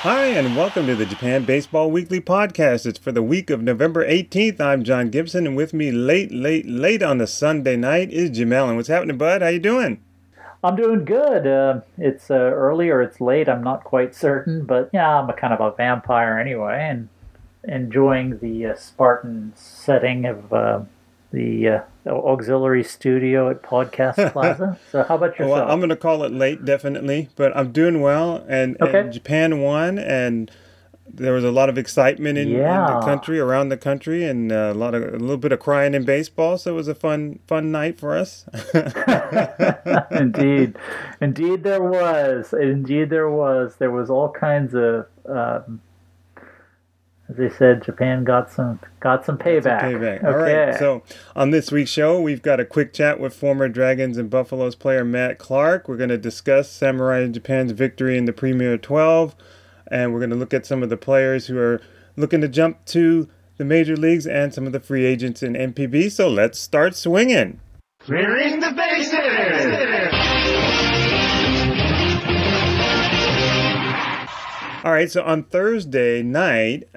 Hi, and welcome to the Japan Baseball Weekly Podcast. It's for the week of November 18th. I'm John Gibson, and with me late on the Sunday night is Jim Allen. What's happening, bud? How you doing? I'm doing good. It's early or it's late. I'm not quite certain, but yeah, I'm a kind of a vampire anyway, and enjoying the Spartan setting of the auxiliary studio at Podcast Plaza. So, how about Well, I'm yourself? going to call it late, definitely, but I'm doing well, and Okay. Japan won, and there was a lot of excitement in the Yeah. country, around the country, and a little bit of crying in baseball, so it was a fun night for us. Indeed, indeed there was. Indeed there was. There was all kinds of, as they said, Japan got some Got some payback. payback. All right. Okay. So on this week's show, we've got a quick chat with former Dragons and Buffaloes player Matt Clark. We're going to discuss Samurai Japan's victory in the Premier 12, and we're going to look at some of the players who are looking to jump to the major leagues and some of the free agents in NPB. So let's start swinging. Clearing the bases! All right. So on Thursday night,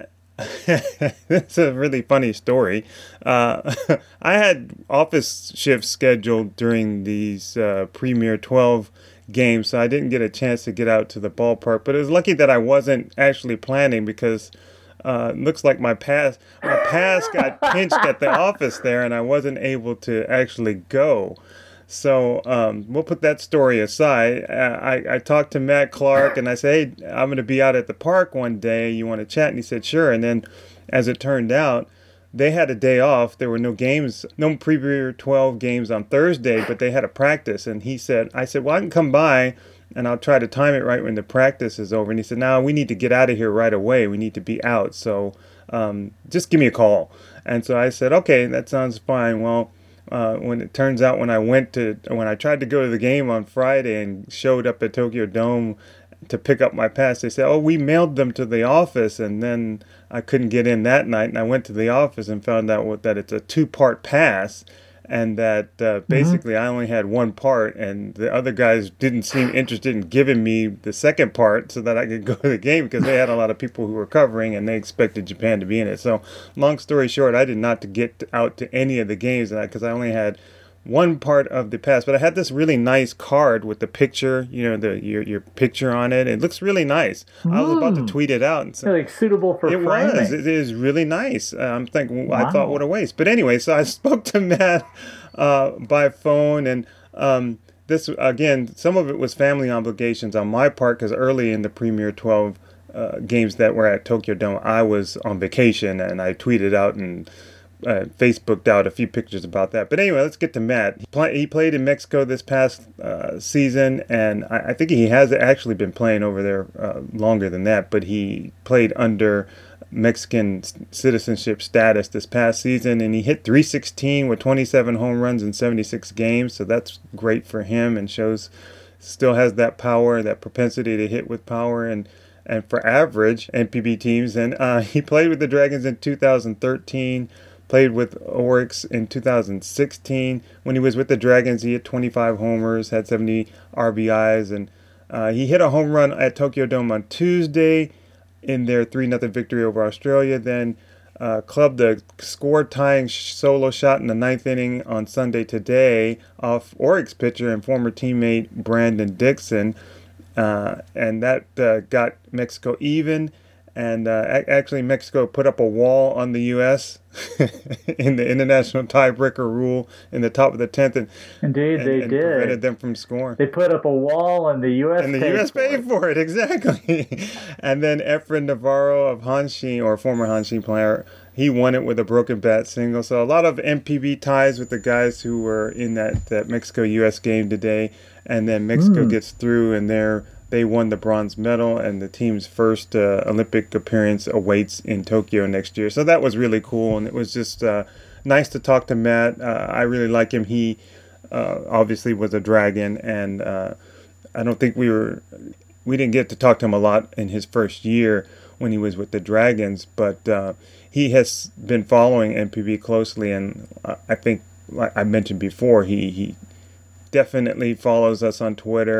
it's a really funny story. Uh, I had office shifts scheduled during these Premier 12 games, so I didn't get a chance to get out to the ballpark. But it was lucky that I wasn't actually planning because it looks like my pass got pinched at the office there, and I wasn't able to actually go. So we'll put that story aside. I talked to Matt Clark and I said, hey, I'm going to be out at the park one day. You want to chat? And he said, sure. And then as it turned out, they had a day off. There were no games, no Premier 12 games on Thursday, but they had a practice. And I said, well, I can come by and I'll try to time it right when the practice is over. And he said, no, we need to get out of here right away. We need to be out. So just give me a call. And so I said, okay, that sounds fine. Well, when it turns out when I tried to go to the game on Friday and showed up at Tokyo Dome to pick up my pass, they said, oh, we mailed them to the office, and then I couldn't get in that night, and I went to the office and found out that it's a two-part pass, and that Hmm. basically I only had one part, and the other guys didn't seem interested in giving me the second part so that I could go to the game because they had a lot of people who were covering and they expected Japan to be in it. So, long story short, I did not get out to any of the games because I only had one part of the pass, but I had this really nice card with the picture, your picture on it. It looks really nice. I was about to Hmm. tweet it out, and so Like suitable for it was. framing. It is really nice. I'm thinking. I thought, what a Wow. waste. But anyway, so I spoke to Matt by phone, and this again, some of it was family obligations on my part because early in the Premier 12 games that were at Tokyo Dome, I was on vacation, and I tweeted out and Facebooked out a few pictures about that. But anyway, let's get to Matt. He played in Mexico this past season, and I think he has actually been playing over there longer than that, but he played under Mexican citizenship status this past season, and he hit 316 with 27 home runs in 76 games, so that's great for him and shows still has that power, that propensity to hit with power, and for average NPB teams. And he played with the Dragons in 2013, played with Oryx in 2016. When he was with the Dragons, he hit 25 homers, had 70 RBIs, and he hit a home run at Tokyo Dome on Tuesday in their 3-0 victory over Australia. Then clubbed a score-tying solo shot in the ninth inning on Sunday today off Oryx pitcher and former teammate Brandon Dixon. And that got Mexico even. And actually, Mexico put up a wall on the U.S. in the international tiebreaker rule in the top of the 10th Indeed, they and prevented did. them from scoring. They put up a wall, and the U.S. And the paid U.S. for paid it. for it, exactly. And then Efren Navarro of Hanshin, or former Hanshin player, he won it with a broken bat single. So a lot of MPB ties with the guys who were in that Mexico-U.S. game today. And then Mexico Hmm. gets through, and they won the bronze medal, and the team's first Olympic appearance awaits in Tokyo next year. So that was really cool, and it was just nice to talk to Matt. I really like him. He obviously was a Dragon, and I don't think we didn't get to talk to him a lot in his first year when he was with the Dragons, but he has been following NPB closely, and I think, like I mentioned before, he definitely follows us on Twitter.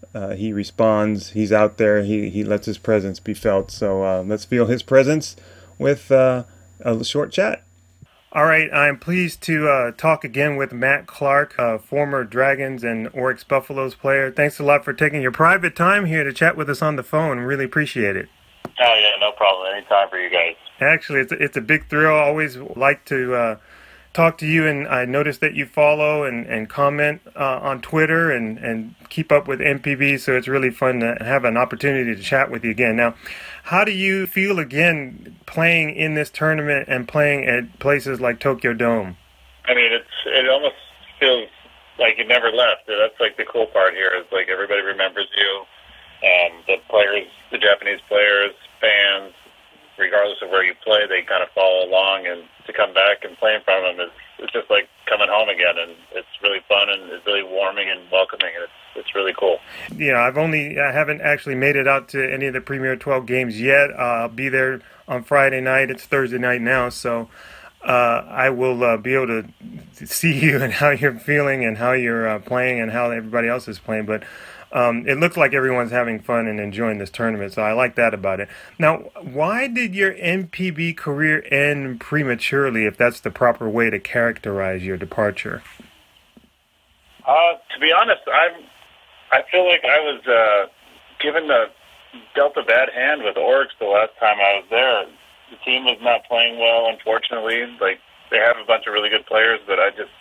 he responds. He's out there. He lets his presence be felt. So let's feel his presence with a short chat. All right, I'm pleased to talk again with Matt Clark, former Dragons and Oryx Buffaloes player. Thanks a lot for taking your private time here to chat with us on the phone. Really appreciate it. Oh, yeah, no problem. Anytime for you guys. Actually, it's a big thrill. I always like to talk to you, and I noticed that you follow and comment on Twitter and keep up with NPB, so it's really fun to have an opportunity to chat with you again. Now, how do you feel again playing in this tournament and playing at places like Tokyo Dome? I mean, it almost feels like you never left. That's like the cool part here is like everybody remembers you. The players, the Japanese players, fans, regardless of where you play, they kind of follow along, and to come back and play in front of them it's just like coming home again, and it's really fun and it's really warming and welcoming, and it's really cool. Yeah, I haven't actually made it out to any of the Premier 12 games yet. I'll be there on Friday night. It's Thursday night now, so I will be able to see you and how you're feeling and how you're playing and how everybody else is playing, but it looks like everyone's having fun and enjoying this tournament, so I like that about it. Now, why did your NPB career end prematurely, if that's the proper way to characterize your departure? To be honest, I feel like I was dealt a bad hand with Oryx the last time I was there. The team was not playing well, unfortunately. Like, they have a bunch of really good players, but I think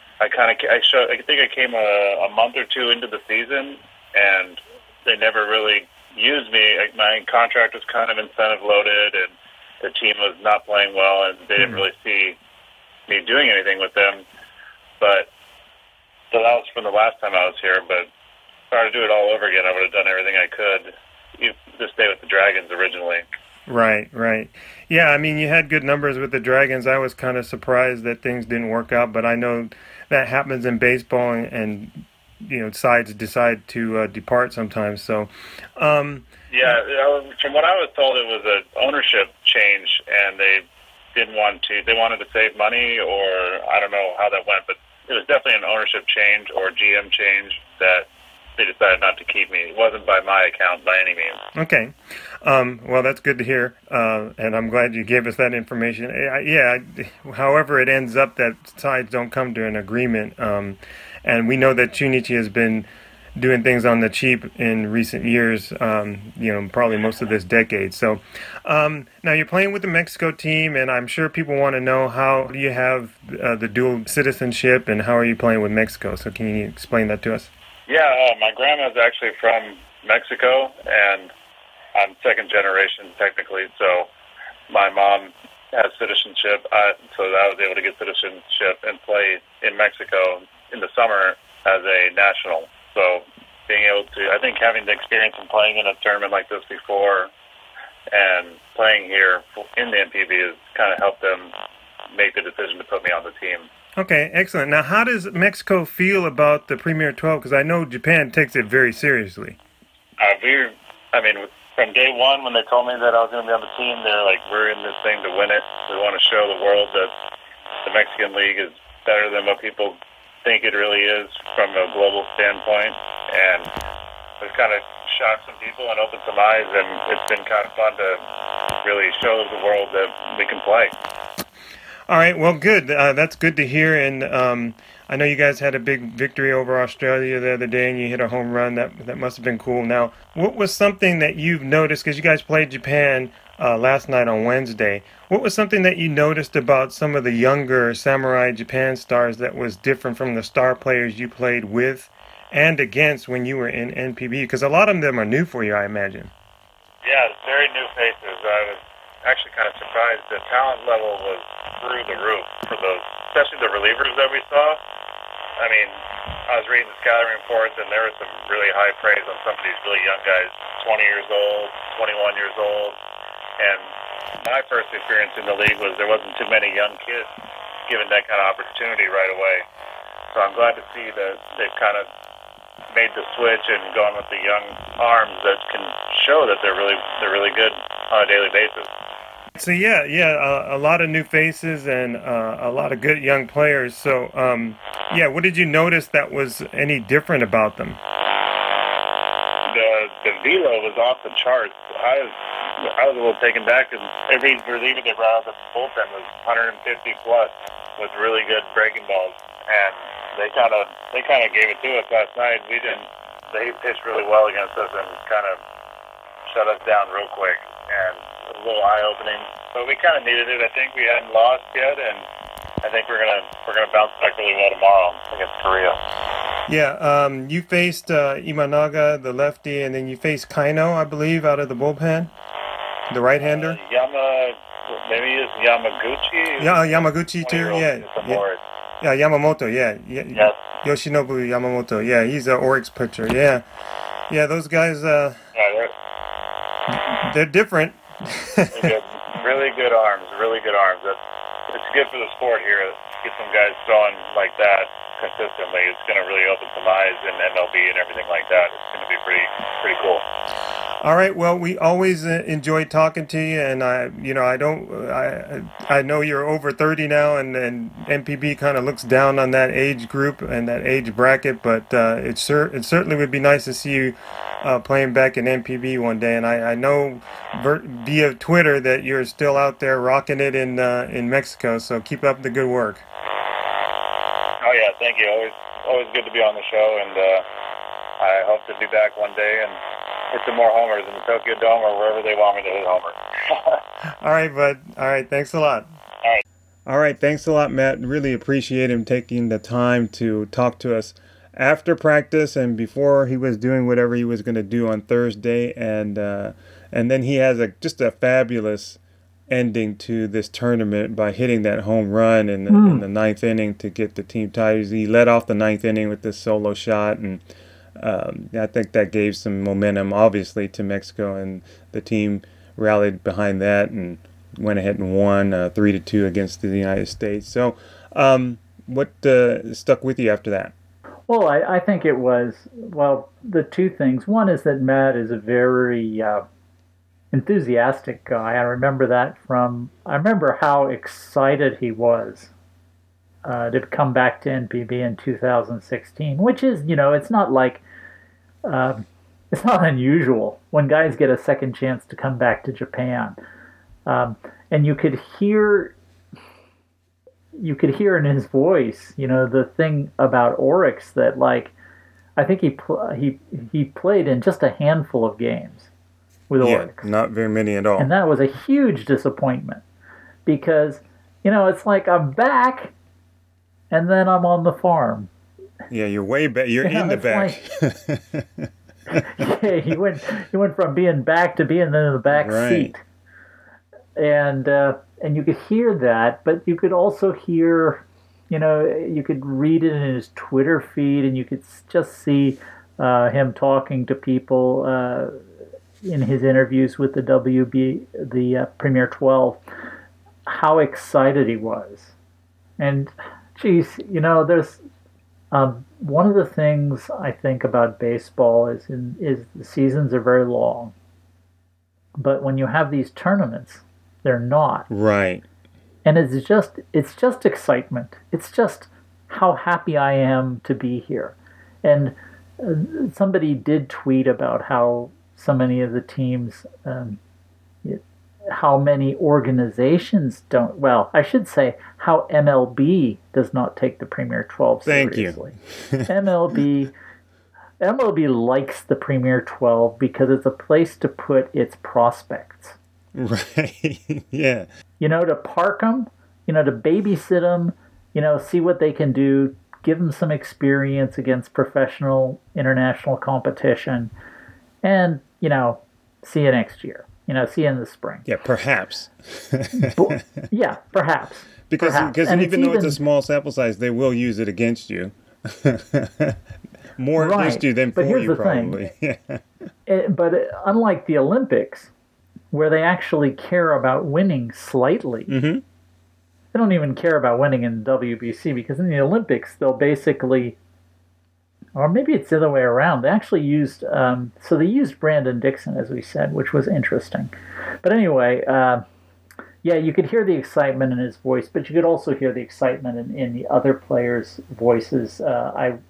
I came a month or two into the season, and they never really used me. My contract was kind of incentive loaded, and the team was not playing well, and they didn't really see me doing anything with them. But so that was from the last time I was here. But if I were to do it all over again, I would have done everything I could to stay with the Dragons originally. Right. Yeah, I mean, you had good numbers with the Dragons. I was kind of surprised that things didn't work out, but I know that happens in baseball, and sides decide to depart sometimes. So, yeah, from what I was told, it was an ownership change, and they wanted to save money, or I don't know how that went, but it was definitely an ownership change or GM change that they decided not to keep me. It wasn't by my account by any means. Okay. Well, that's good to hear, and I'm glad you gave us that information. However it ends up, that sides don't come to an agreement, and we know that Chunichi has been doing things on the cheap in recent years, probably most of this decade. So now you're playing with the Mexico team, and I'm sure people want to know, how do you have the dual citizenship, and how are you playing with Mexico? So can you explain that to us? Yeah, my grandma's actually from Mexico, and I'm second generation technically, so my mom has citizenship, so I was able to get citizenship and play in Mexico in the summer as a national. So being able to, I think having the experience in playing in a tournament like this before and playing here in the NPB has kind of helped them make the decision to put me on the team. Okay, excellent. Now, how does Mexico feel about the Premier 12? Because I know Japan takes it very seriously. From day one, when they told me that I was going to be on the team, they're like, we're in this thing to win it. We want to show the world that the Mexican League is better than what people think it really is from a global standpoint. And it's kind of shocked some people and opened some eyes, and it's been kind of fun to really show the world that we can play. All right, well, good. That's good to hear. And I know you guys had a big victory over Australia the other day, and you hit a home run. That must have been cool. Now, what was something that you've noticed, because you guys played Japan last night on Wednesday, what was something that you noticed about some of the younger Samurai Japan stars that was different from the star players you played with and against when you were in NPB? Because a lot of them are new for you, I imagine. Yeah, very new faces. I was actually kind of surprised. The talent level was through the roof for those, especially the relievers that we saw. I mean, I was reading the scouting reports, and there was some really high praise on some of these really young guys, 20 years old, 21 years old. And my first experience in the league was there wasn't too many young kids given that kind of opportunity right away. So I'm glad to see that they've kind of made the switch and gone with the young arms that can show that they're really good on a daily basis. So a lot of new faces and a lot of good young players. So what did you notice that was any different about them? the velo was off the charts. I was a little taken back because every reliever they brought out the bullpen was 150 plus with really good breaking balls, and they kind of gave it to us last night. They pitched really well against us and kind of shut us down real quick, and it was a little eye-opening. But we kind of needed it. I think we hadn't lost yet, and I think we're gonna bounce back really well tomorrow against Korea. Yeah, you faced Imanaga, the lefty, and then you faced Kaino, I believe, out of the bullpen, the right-hander. Maybe it's Yamaguchi. Yeah, Yamaguchi too. Yeah, Yamamoto. Yeah. Yes. Yoshinobu Yamamoto. Yeah, he's an Oryx pitcher. Yeah, those guys. They're different. Really good arms. It's good for the sport here. Get some guys throwing like that consistently. It's going to really open some eyes in MLB and everything like that. It's going to be pretty cool. All right. Well, we always enjoy talking to you, and I know you're over 30 now, and MPB kind of looks down on that age group and that age bracket, but it certainly would be nice to see you playing back in MPB one day. And I know via Twitter that you're still out there rocking it in Mexico. So keep up the good work. Oh yeah, thank you. Always good to be on the show, and I hope to be back one day and hit some more homers in the Tokyo Dome or wherever they want me to hit homers. All right, bud. All right, thanks a lot. All right, thanks a lot, Matt. Really appreciate him taking the time to talk to us after practice and before he was doing whatever he was going to do on Thursday, and then he has just a fabulous ending to this tournament by hitting that home run in the ninth inning to get the team tied. He led off the ninth inning with this solo shot, and I think that gave some momentum, obviously, to Mexico, and the team rallied behind that and went ahead and won 3-2 against the United States. So, what stuck with you after that? Well, I think it was, the two things. One is that Matt is a very enthusiastic guy. I remember how excited he was to come back to NPB in 2016, which is, it's not like, it's not unusual when guys get a second chance to come back to Japan. And you could hear in his voice, the thing about Oryx that, like, I think he played in just a handful of games with Oryx. Not very many at all. And that was a huge disappointment because, it's like I'm back and then I'm on the farm. Yeah, you're way back. You're in the back. Yeah, he went from being back to being in the back seat. And you could hear that, but you could also hear, you could read it in his Twitter feed, and you could just see him talking to people in his interviews with the Premier 12, how excited he was. And, geez, there's one of the things I think about baseball is the seasons are very long, but when you have these tournaments, they're not. Right. And it's just excitement. It's just how happy I am to be here. And somebody did tweet about how so many of the teams, how many organizations don't, I should say how MLB does not take the Premier 12 seriously. Thank you. MLB likes the Premier 12 because it's a place to put its prospects. Right. Yeah. To park them, to babysit them, see what they can do, give them some experience against professional international competition, and, see you next year. See you in the spring. Yeah, perhaps. Yeah, perhaps. Because even though it's a small sample size, they will use it against you. More against you than for you, probably. Yeah. But unlike the Olympics, where they actually care about winning slightly. Mm-hmm. They don't even care about winning in WBC, because in the Olympics, they'll basically, or maybe it's the other way around, they actually used, so they used Brandon Dixon, as we said, which was interesting. But anyway, you could hear the excitement in his voice, but you could also hear the excitement in the other players' voices. I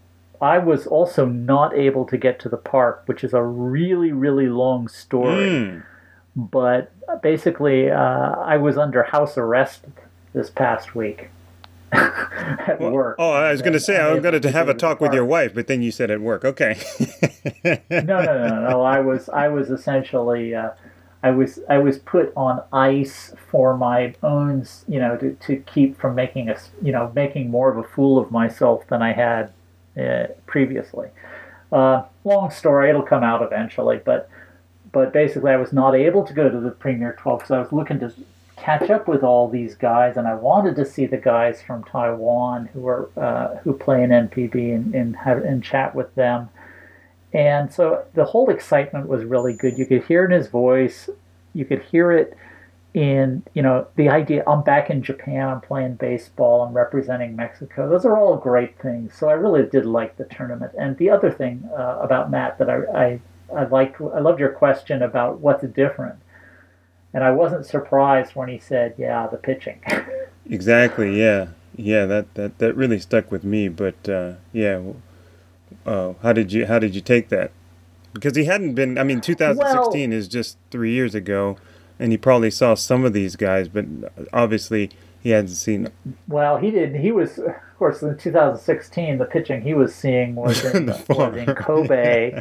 I was also not able to get to the park, which is a really, really long story. But basically, I was under house arrest this past week at work. Oh, I was going to say, I'm going to have a talk with your wife, but then you said at work. Okay. No. I was essentially, I was put on ice for my own, to keep from making more of a fool of myself than I had previously. Long story, it'll come out eventually, but basically I was not able to go to the Premier 12 because I was looking to catch up with all these guys, and I wanted to see the guys from Taiwan who play in NPB and chat with them. And so the whole excitement was really good. You could hear it in his voice. You could hear it in, the idea, I'm back in Japan, I'm playing baseball, I'm representing Mexico. Those are all great things. So I really did like the tournament. And the other thing about Matt that I loved your question about what's different. And I wasn't surprised when he said, "Yeah, the pitching." Exactly. Yeah. That really stuck with me. But yeah, how did you take that? Because he hadn't been. I mean, 2016 is just 3 years ago, and he probably saw some of these guys, but obviously he hadn't seen. Well, he did. He was, of course, in 2016. The pitching he was seeing was in Kobe.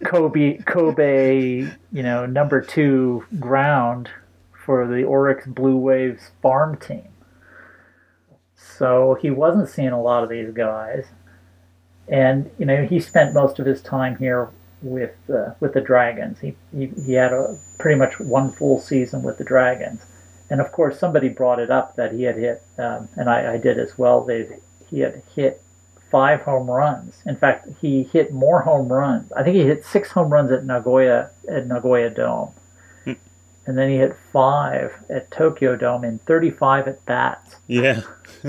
Kobe, number 2 ground for the Oryx Blue Waves farm team. So he wasn't seeing a lot of these guys, and he spent most of his time here with the Dragons. He had pretty much one full season with the Dragons, and of course somebody brought it up that he had hit, and I did as well. He had hit 5 home runs. In fact, he hit more home runs. I think he hit 6 home runs at Nagoya Dome. And then he hit 5 at Tokyo Dome in 35 at bats. Yeah.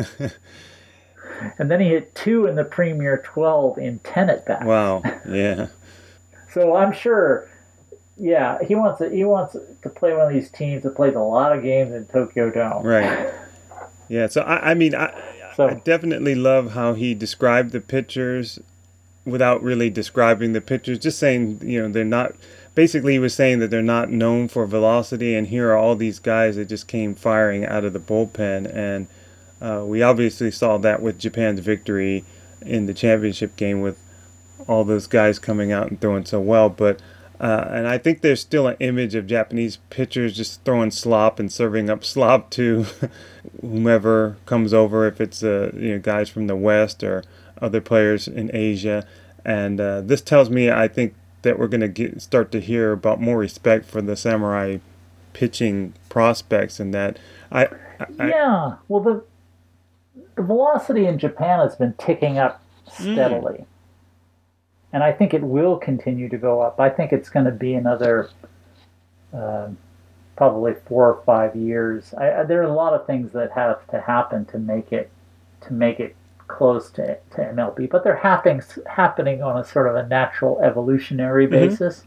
And then he hit 2 in the Premier 12 in 10 at bats. Wow. Yeah. So I'm sure, yeah, he wants to play one of these teams that plays a lot of games in Tokyo Dome. Right. Yeah. So I definitely love how he described the pitchers without really describing the pitchers. Just saying, they're not. Basically, he was saying that they're not known for velocity, and here are all these guys that just came firing out of the bullpen. And we obviously saw that with Japan's victory in the championship game with all those guys coming out and throwing so well. But and I think there's still an image of Japanese pitchers just throwing slop and serving up slop to whomever comes over, if it's guys from the West or other players in Asia. And this tells me, I think, that we're going to start to hear about more respect for the Samurai pitching prospects, and that well, the velocity in Japan has been ticking up steadily, and I think it will continue to go up. I think it's going to be another probably 4 or 5 years. There are a lot of things that have to happen to make it close to MLB, but they're happening on a sort of a natural evolutionary basis.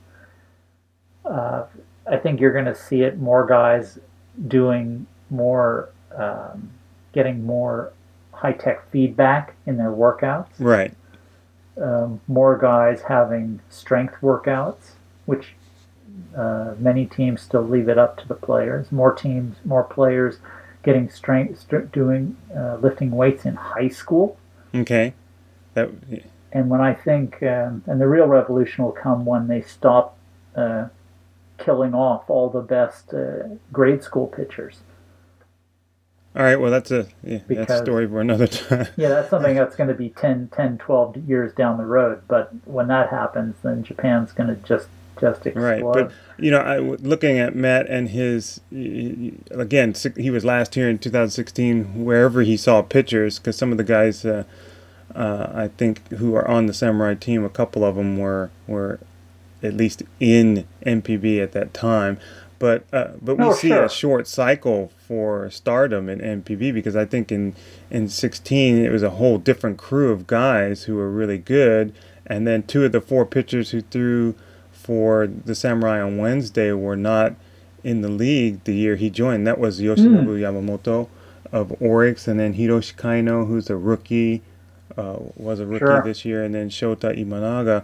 I think you're going to see it, more guys doing more, getting more high-tech feedback in their workouts. Right. More guys having strength workouts, which many teams still leave it up to the players. More players getting strength, doing lifting weights in high school. Okay. And when I think, and the real revolution will come when they stop killing off all the best grade school pitchers. All right, well, that's a story for another time. Yeah, that's something that's going to be 10, 12 years down the road. But when that happens, then Japan's going to just explode. Right, but looking at Matt and again, he was last here in 2016, wherever he saw pitchers, because some of the guys, I think, who are on the Samurai team, a couple of them were at least in NPB at that time. But we see a short cycle for stardom in NPB, because I think in 16 it was a whole different crew of guys who were really good, and then 2 of the 4 pitchers who threw for the Samurai on Wednesday were not in the league the year he joined. That was Yoshinobu Yamamoto of Oryx, and then Hiroshi Kaino, who's a rookie was a rookie Sure. this year, and then Shota Imanaga.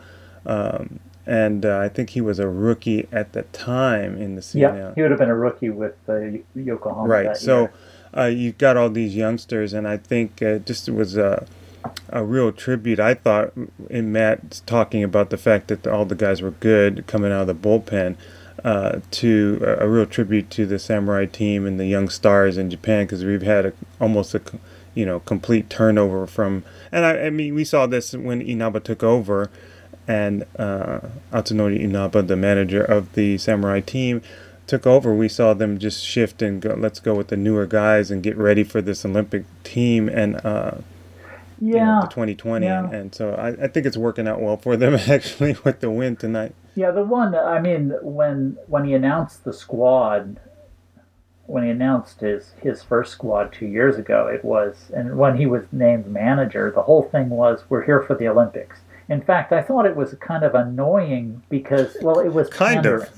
And I think he was a rookie at the time in the Yeah, CNL. he would have been a rookie with Yokohama Right. that So year. you've got all these youngsters, and I think just was a real tribute, I thought, in Matt talking about the fact that all the guys were good coming out of the bullpen, to a real tribute to the Samurai team and the young stars in Japan, because we've had almost a complete turnover from, and I mean, we saw this when Inaba took over, and Atsunori Inaba, the manager of the Samurai team, took over. We saw them just shift and go, let's go with the newer guys and get ready for this Olympic team, and the 2020, yeah. and so I think it's working out well for them actually with the win tonight. Yeah, the one, I mean, when he announced the squad, when he announced his first squad 2 years ago, it was, and when he was named manager, the whole thing was, we're here for the Olympics. In fact, I thought it was kind of annoying because, well, it was pandering.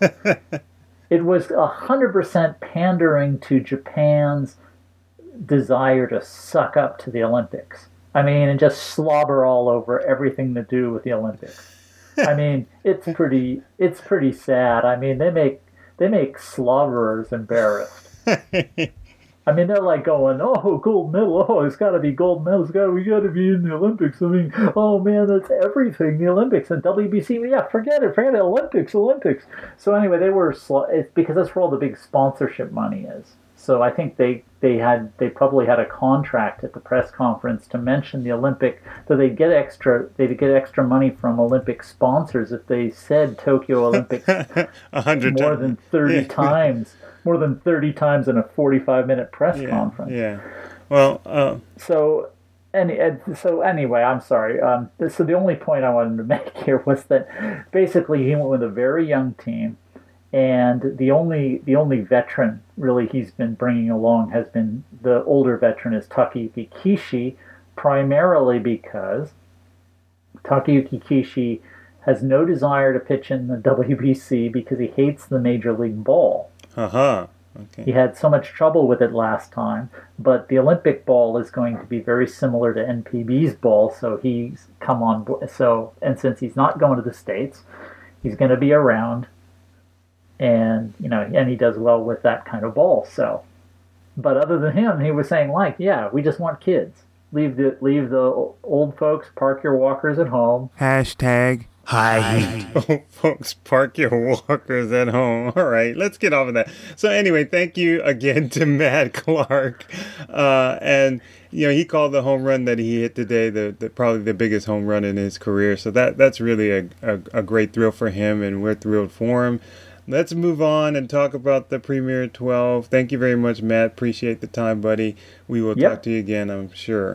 It was 100% pandering to Japan's desire to suck up to the Olympics. I mean, and just slobber all over everything to do with the Olympics. I mean, it's pretty sad. I mean, they make slobberers embarrassed. I mean, they're like going, "Oh, gold medal! Oh, it's got to be gold medal! We got to be in the Olympics!" I mean, oh man, that's everything. The Olympics and WBC. Yeah, forget it. Olympics. So anyway, it's because that's where all the big sponsorship money is. So I think they probably had a contract at the press conference to mention the Olympic, that they'd get extra money from Olympic sponsors if they said Tokyo Olympics 100 more than 30 times. More than 30 times in a 45-minute press conference. Yeah. Well. So anyway, I'm sorry. So the only point I wanted to make here was that basically he went with a very young team, and the only veteran really he's been bringing along has been the older veteran is Takayuki Kishi, primarily because Takayuki Kishi has no desire to pitch in the WBC because he hates the Major League ball. Okay. He had so much trouble with it last time, but the Olympic ball is going to be very similar to NPB's ball, so he's come on. And since he's not going to the States, he's going to be around, and he does well with that kind of ball. So, but other than him, he was saying we just want kids. Leave the old folks, park your walkers at home. Hashtag high heat. Folks, park your walkers at home. All right, let's get off of that. So anyway, thank you again to Matt Clark. And he called the home run that he hit today the probably the biggest home run in his career. So that's really a great thrill for him, and we're thrilled for him. Let's move on and talk about the Premier 12. Thank you very much, Matt. Appreciate the time, buddy. We will talk to you again, I'm sure.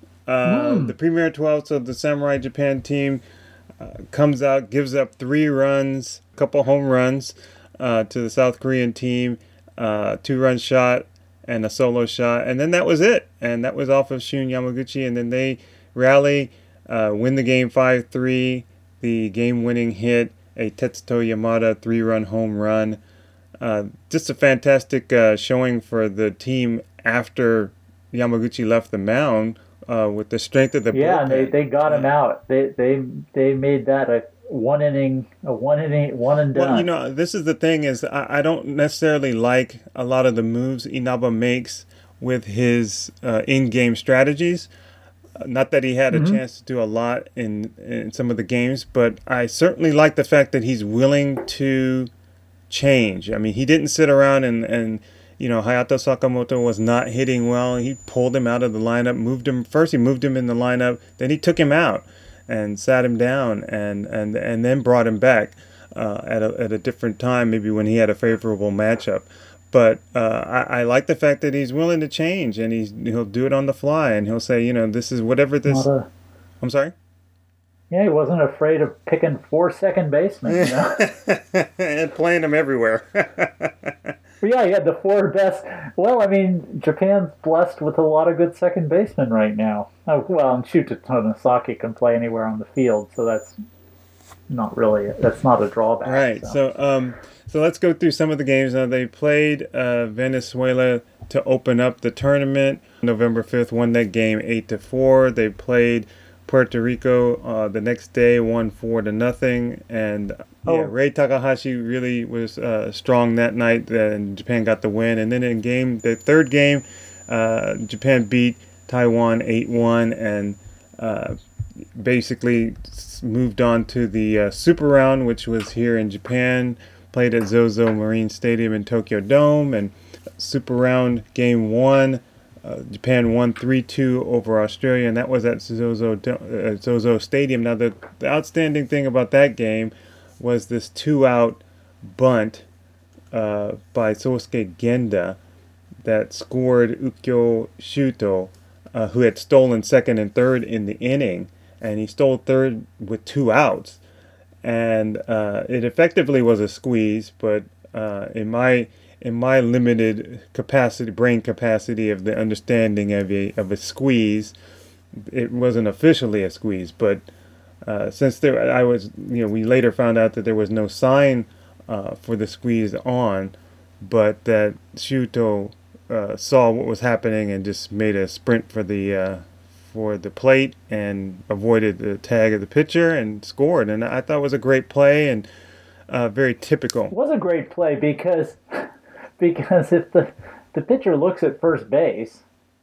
The Premier 12, so the Samurai Japan team comes out, gives up 3 runs, a couple home runs to the South Korean team, 2-run shot and a solo shot, and then that was it. And that was off of Shun Yamaguchi, and then they rally, win the game 5-3, the game-winning hit, a Tetsuto Yamada 3-run home run. Just a fantastic showing for the team after Yamaguchi left the mound with the strength of the bullpen. And they got him out. They made that a one and done. Well, this is the thing is I don't necessarily like a lot of the moves Inaba makes with his in-game strategies. Not that he had a chance to do a lot in some of the games, but I certainly like the fact that he's willing to change. I mean, he didn't sit around and Hayato Sakamoto was not hitting well. He pulled him out of the lineup, moved him in the lineup, then he took him out and sat him down and then brought him back at a different time, maybe when he had a favorable matchup. But I like the fact that he's willing to change, and he'll do it on the fly, and he'll say, this is whatever this... I'm sorry? Yeah, he wasn't afraid of picking 4 second basemen, and playing them everywhere. Yeah, he had the 4 best... Well, I mean, Japan's blessed with a lot of good second basemen right now. Oh, well, and Shuta Tonosaki can play anywhere on the field, so that's not really. That's not a drawback. Right. So let's go through some of the games. Now they played Venezuela to open up the tournament. November 5th, won that game 8-4. They played Puerto Rico the next day, won 4-0. And Rei Takahashi really was strong that night, and Japan got the win. And then the third game, Japan beat Taiwan 8-1 and basically moved on to the Super Round, which was here in Japan, played at Zozo Marine Stadium in Tokyo Dome. And Super Round Game 1, Japan won 3-2 over Australia, and that was at Zozo Stadium. Now, the outstanding thing about that game was this 2-out bunt by Sosuke Genda that scored Ukyo Shuto, who had stolen second and third in the inning, and he stole third with 2 outs. And it effectively was a squeeze, but in my limited brain capacity of the understanding of a squeeze, it wasn't officially a squeeze. But since we later found out that there was no sign for the squeeze on, but that Shuto saw what was happening and just made a sprint for the plate and avoided the tag of the pitcher and scored. And I thought it was a great play and very typical. It was a great play because if the pitcher looks at first base,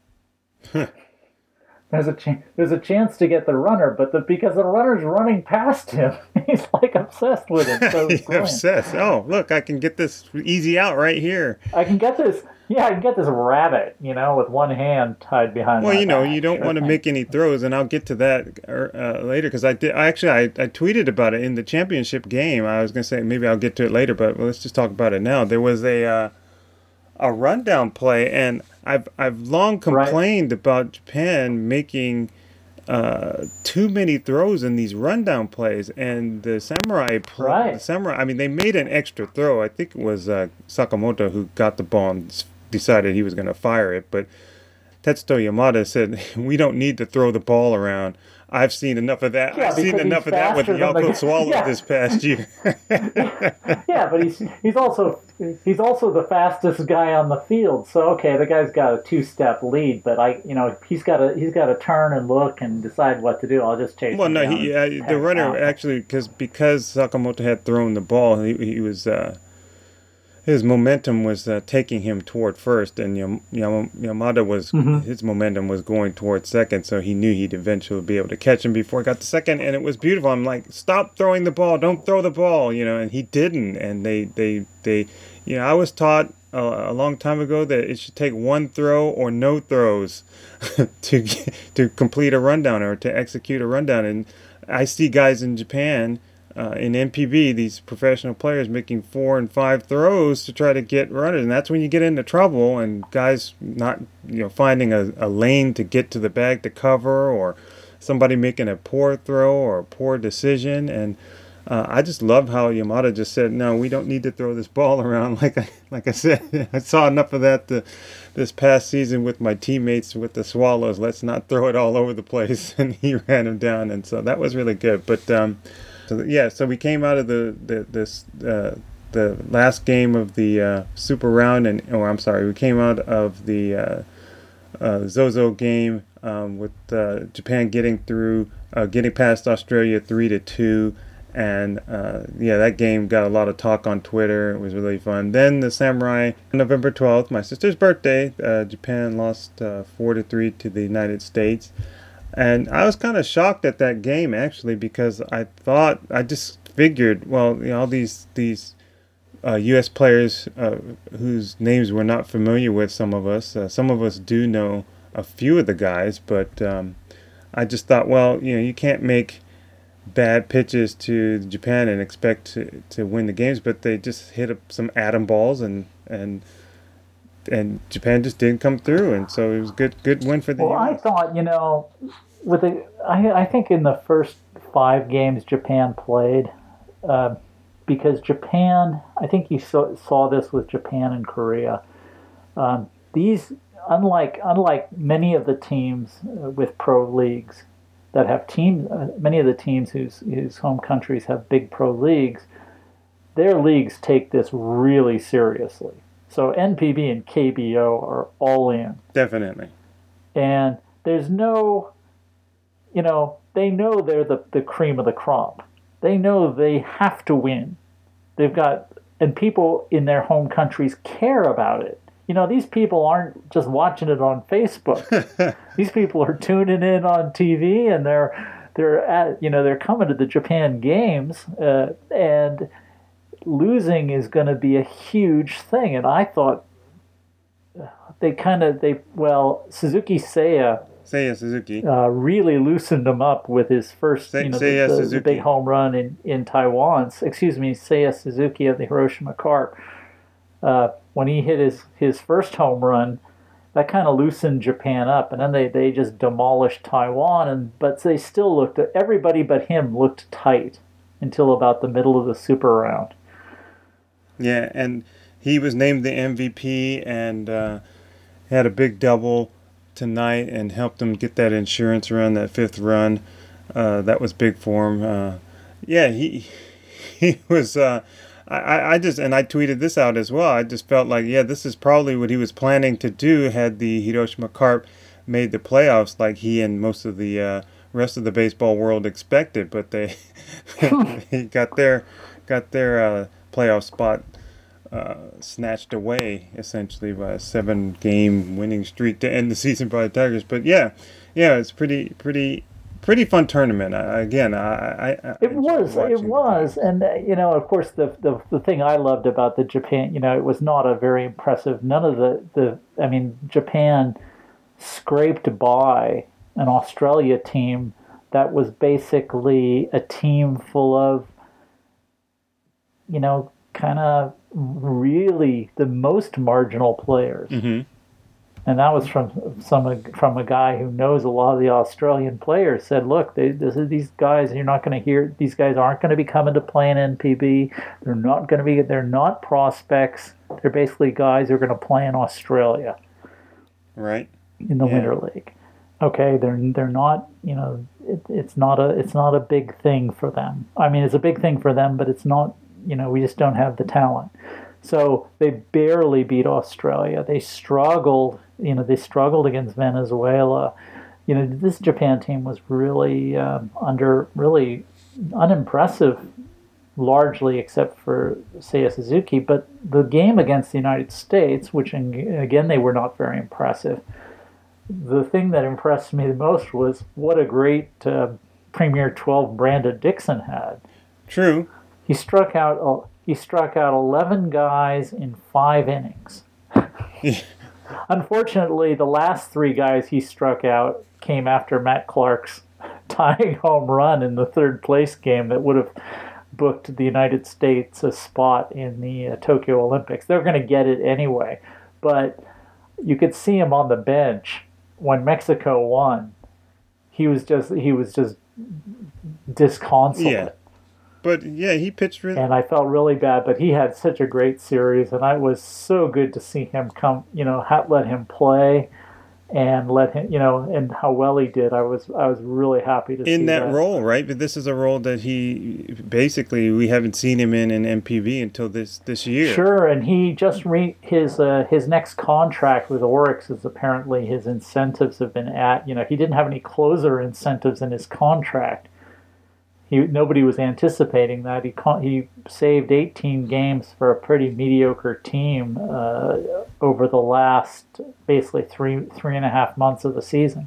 there's a chance to get the runner, but because the runner's running past him, he's like obsessed with it. So he's obsessed. Oh, look, I can get this easy out right here. I can get this rabbit, with one hand tied behind. Well, you don't want to make any throws, and I'll get to that later because I tweeted about it in the championship game. I was going to say maybe I'll get to it later, but let's just talk about it now. There was a rundown play, and I've long complained about Japan making too many throws in these rundown plays, and the Samurai, they made an extra throw. I think it was Sakamoto who got the ball and decided he was going to fire it, but Tetsuto Yamada said, we don't need to throw the ball around. I've seen enough of that. Yeah, I've seen enough of that with the Yakult Swallows this past year. Yeah, but he's also the fastest guy on the field. So okay, the guy's got a 2-step lead, but he's got to turn and look and decide what to do. I'll just chase. Well, no, the runner actually because Sakamoto had thrown the ball, he was. His momentum was taking him toward first, and Yamada was his momentum was going toward second, so he knew he'd eventually be able to catch him before he got to second, and it was beautiful. I'm like, stop throwing the ball, don't throw the ball, and he didn't, and they I was taught a long time ago that it should take one throw or no throws to complete a rundown or to execute a rundown, and I see guys in Japan. In MPB, these professional players making 4 and 5 throws to try to get runners, and that's when you get into trouble. And guys not, finding a lane to get to the bag to cover, or somebody making a poor throw or a poor decision. And I just love how Yamada just said, "No, we don't need to throw this ball around." Like I said, I saw enough of that this past season with my teammates with the Swallows. Let's not throw it all over the place. And he ran him down, and so that was really good. But So we came out of the last game of the Super Round, we came out of the Zozo game with Japan getting past Australia 3-2, and that game got a lot of talk on Twitter. It was really fun. Then the Samurai, November 12th, my sister's birthday, Japan lost 4-3 to the United States. And I was kind of shocked at that game, actually, because I just figured, all these U.S. players whose names we're not familiar with, some of us do know a few of the guys, but I just thought, you can't make bad pitches to Japan and expect to win the games, but they just hit up some atom balls and Japan just didn't come through, and so it was a good win for the US. I thought, I think in the first 5 games Japan played, because Japan, I think you saw this with Japan and Korea. These, unlike many of the teams with pro leagues, that have teams, many of the teams whose home countries have big pro leagues, their leagues take this really seriously. So NPB and KBO are all in. Definitely. And there's no, they know they're the cream of the crop. They know they have to win. And people in their home countries care about it. These people aren't just watching it on Facebook. These people are tuning in on TV, and they're coming to the Japan games, and losing is going to be a huge thing. And I thought Suzuki Seiya Suzuki really loosened him up with his first, the big home run in Taiwan. Excuse me, Seiya Suzuki of the Hiroshima Carp. When he hit his first home run, that kind of loosened Japan up, and then they just demolished Taiwan. But they still everybody but him looked tight until about the middle of the Super Round. Yeah, and he was named the MVP and had a big double tonight and helped him get that insurance run, that fifth run. That was big for him. He was. I tweeted this out as well. I just felt like, this is probably what he was planning to do had the Hiroshima Carp made the playoffs, like he and most of the rest of the baseball world expected. But they he got their playoff spot snatched away essentially by a 7-game winning streak to end the season by the Tigers. But it's pretty fun tournament. It was, and of course the thing I loved about the Japan, it was not a very impressive. None of Japan scraped by an Australia team that was basically a team full of, kind of really the most marginal players. Mm-hmm. And that was from a guy who knows a lot of the Australian players. Said, look, these guys, you're not going to hear. These guys aren't going to be coming to play in NPB. They're not prospects. They're basically guys who are going to play in Australia, right? In the Winter League. Okay, they're not. It's not a big thing for them. I mean, it's a big thing for them, but it's not. We just don't have the talent. So they barely beat Australia. They struggled. They struggled against Venezuela. This Japan team was really really unimpressive, largely except for Seiya Suzuki. But the game against the United States, which again they were not very impressive. The thing that impressed me the most was what a great Premier 12 Brandon Dixon had. True. He struck out 11 guys in 5 innings. Unfortunately, the last 3 guys he struck out came after Matt Clark's tying home run in the third place game that would have booked the United States a spot in the Tokyo Olympics. They're going to get it anyway. But you could see him on the bench when Mexico won. He was just disconsolate. Yeah. But he pitched really. And I felt really bad, but he had such a great series, and it was so good to see him come. Let him play, and let him. And how well he did. I was really happy to see in that role, right? But this is a role that we haven't seen him in MPB until this year. Sure, and he just his next contract with Oryx is apparently his incentives have been at. He didn't have any closer incentives in his contract. Nobody was anticipating that. He saved 18 games for a pretty mediocre team over the last basically three and a half months of the season.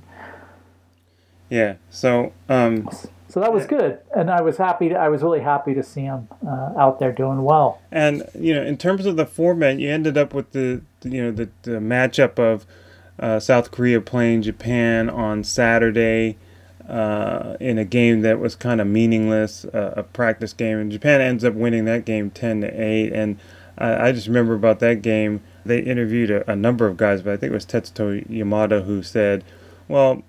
Yeah. So. So that was good, and I was really happy to see him out there doing well. And in terms of the format, you ended up with the matchup of South Korea playing Japan on Saturday. In a game that was kind of meaningless, a practice game, and Japan ends up winning that game 10-8. And I just remember about that game, they interviewed a number of guys, but I think it was Tetsuto Yamada who said, "Well,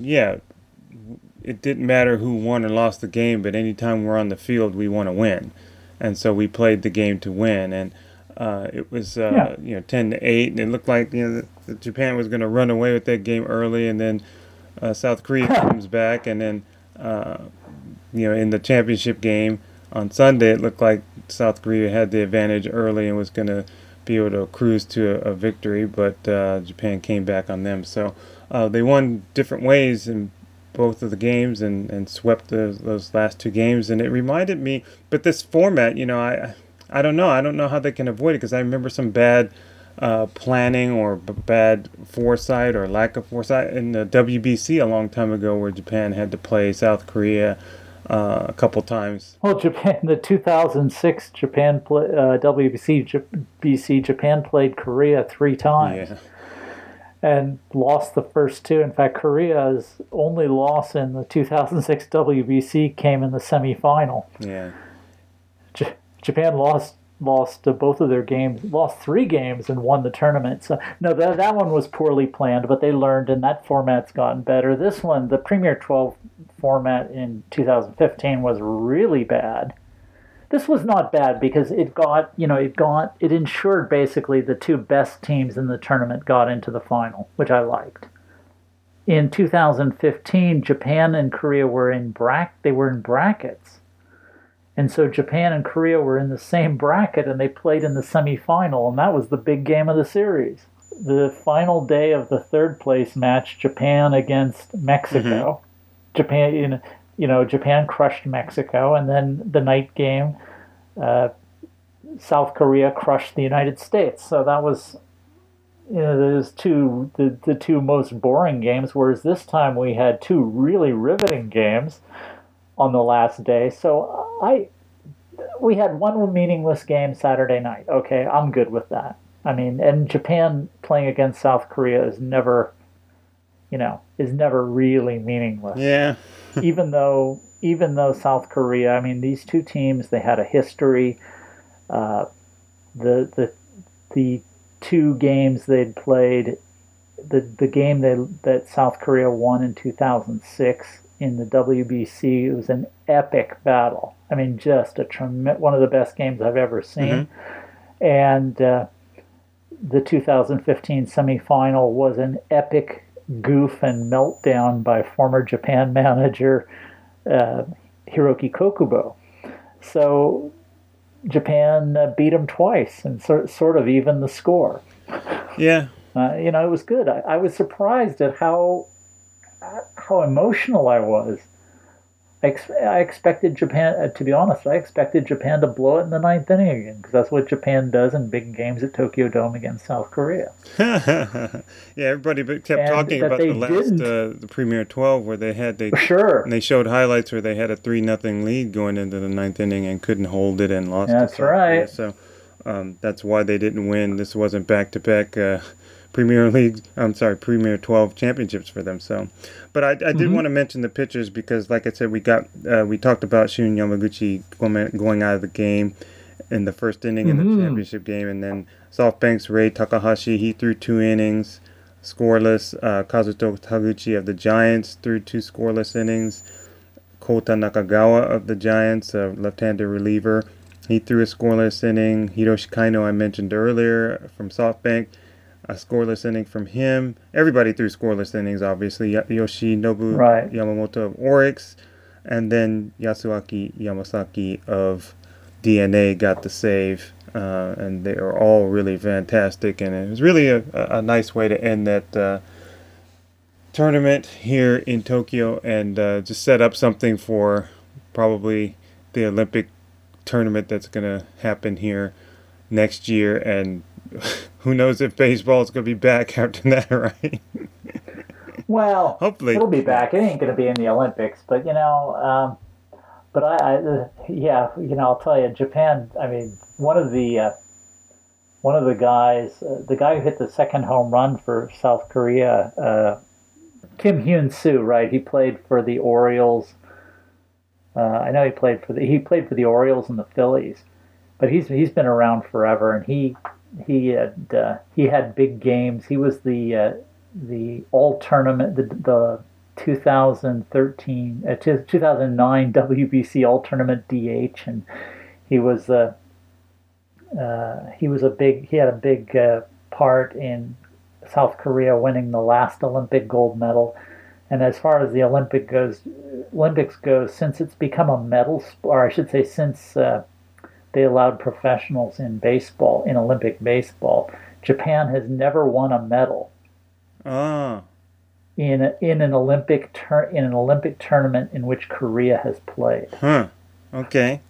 it didn't matter who won or lost the game, but anytime we're on the field, we want to win, and so we played the game to win." And it was 10-8, and it looked like Japan was going to run away with that game early, and then South Korea comes back, and then in the championship game on Sunday, it looked like South Korea had the advantage early and was going to be able to cruise to a victory, but Japan came back on them. So they won different ways in both of the games and swept those last two games. And it reminded me, but this format, I don't know. I don't know how they can avoid it, because I remember some bad planning or bad foresight or lack of foresight in the WBC a long time ago, where Japan had to play South Korea a couple times. Well, Japan, the 2006 WBC, Japan played Korea 3 times. Yeah. And lost the first 2. In fact, Korea's only loss in the 2006 WBC came in the semifinal. Yeah. Japan lost both of their games, lost 3 games and won the tournament. So no, that one was poorly planned, but they learned, and that format's gotten better. This one, the Premier 12 format in 2015, was really bad. This was not bad because it ensured basically the 2 best teams in the tournament got into the final, which I liked. In 2015, Japan and Korea were in brackets. And so Japan and Korea were in the same bracket, and they played in the semifinal, and that was the big game of the series. The final day of the 3rd place match, Japan against Mexico. Mm-hmm. Japan crushed Mexico, and then the night game, South Korea crushed the United States. So that was, those the 2 most boring games, whereas this time we had 2 really riveting games on the last day. So we had 1 meaningless game Saturday night. Okay, I'm good with that. I mean, and Japan playing against South Korea is never really meaningless. Yeah. even though South Korea, I mean, these 2 teams, they had a history. The 2 games they'd played, the game that South Korea won in 2006 in the WBC, it was an epic battle. I mean, just one of the best games I've ever seen. Mm-hmm. And the 2015 semifinal was an epic goof and meltdown by former Japan manager Hiroki Kokubo. So Japan beat them twice and sort of evened the score. Yeah. It was good. I was surprised at how emotional I was. I expected Japan, to be honest, I expected Japan to blow it in the 9th inning again, because that's what Japan does in big games at Tokyo Dome against South Korea. Yeah, everybody kept talking about the Premier 12, where sure. And they showed highlights where they had a 3-0 lead going into the 9th inning and couldn't hold it and lost. That's right. So that's why they didn't win. This wasn't back-to-back Premier 12 championships for them. So, but I did want to mention the pitchers, because, like I said, we talked about Shun Yamaguchi going out of the game in the first inning in the championship game, and then SoftBank's Rei Takahashi, he threw 2 innings, scoreless. Kazuto Taguchi of the Giants threw 2 scoreless innings. Kota Nakagawa of the Giants, a left-handed reliever, he threw a scoreless inning. Hiroshi Kaino, I mentioned earlier, from SoftBank, a scoreless inning from him. Everybody threw scoreless innings, obviously. Yoshinobu Yamamoto of Oryx, and then Yasuaki Yamasaki of DNA got the save, and they are all really fantastic, and it was really a nice way to end that tournament here in Tokyo, and just set up something for probably the Olympic tournament that's going to happen here next year, and who knows if baseball is going to be back after that, right? Well, hopefully it'll be back. It ain't going to be in the Olympics, but I'll tell you, Japan. I mean, one of the guys, the guy who hit the second home run for South Korea, Kim Hyun-soo, right? He played for the Orioles. I know he played for the Orioles and the Phillies, but he's been around forever, and he had big games. He was the all tournament, the 2009 WBC all tournament DH, and he had a big part in South Korea winning the last Olympic gold medal, And as far as the Olympics goes, since it's become a medal sport, or I should say, since they allowed professionals in baseball, in Olympic baseball, Japan has never won a medal Ah, in an Olympic tournament in which Korea has played. huh. Okay.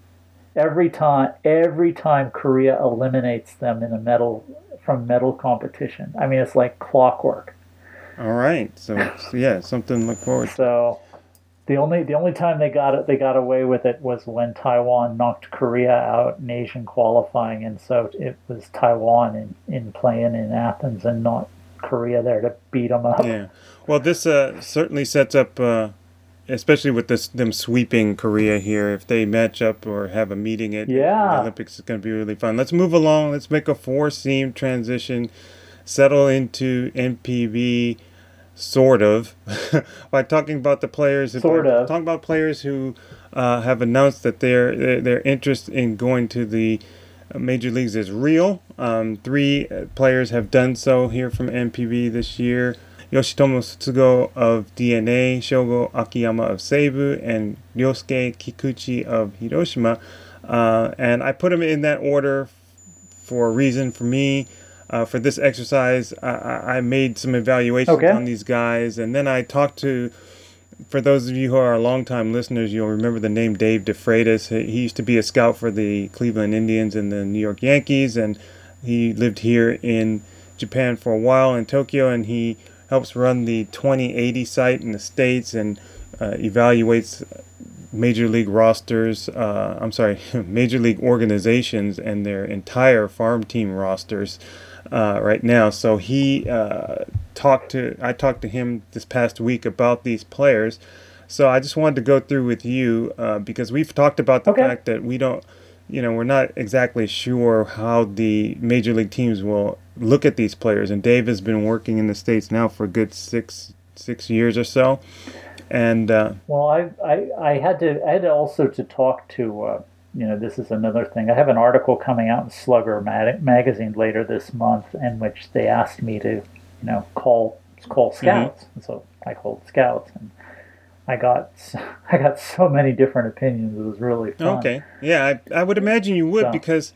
Every time Korea eliminates them in a medal competition. I mean, it's like clockwork. All right. So yeah, something to look forward to. So the only time they got away with it was when Taiwan knocked Korea out in Asian qualifying, and so it was Taiwan in playing in Athens and not Korea there to beat them up. Yeah. Well, this certainly sets up, especially with them sweeping Korea here. If they match up or have a meeting at the Olympics, it's going to be really fun. Let's move along. Let's make a four-seam transition, settle into NPB, sort of, by talking about the players. Talking about players who have announced that their interest in going to the major leagues is real. Three players have done so here from NPB this year. Yoshitomo Tsugo of DNA, Shogo Akiyama of Seibu, and Ryosuke Kikuchi of Hiroshima. And I put them in that order for a reason. For me, for this exercise, I made some evaluations on these guys, and then I talked to, for those of you who are longtime listeners, you'll remember the name Dave DeFreitas. He used to be a scout for the Cleveland Indians and the New York Yankees, and he lived here in Japan for a while in Tokyo, and he helps run the 2080 site in the States and evaluates major league rosters, major league organizations and their entire farm team rosters right now. So I talked to him this past week about these players. So I just wanted to go through with you because we've talked about the fact that we're not exactly sure how the major league teams will look at these players. And Dave has been working in the States now for a good six years or so. And well, I had to also to talk to this is another thing. I have an article coming out in Slugger magazine later this month in which they asked me to call scouts, and so I called scouts, and I got so many different opinions. It was really fun. Okay, yeah, I would imagine you would because.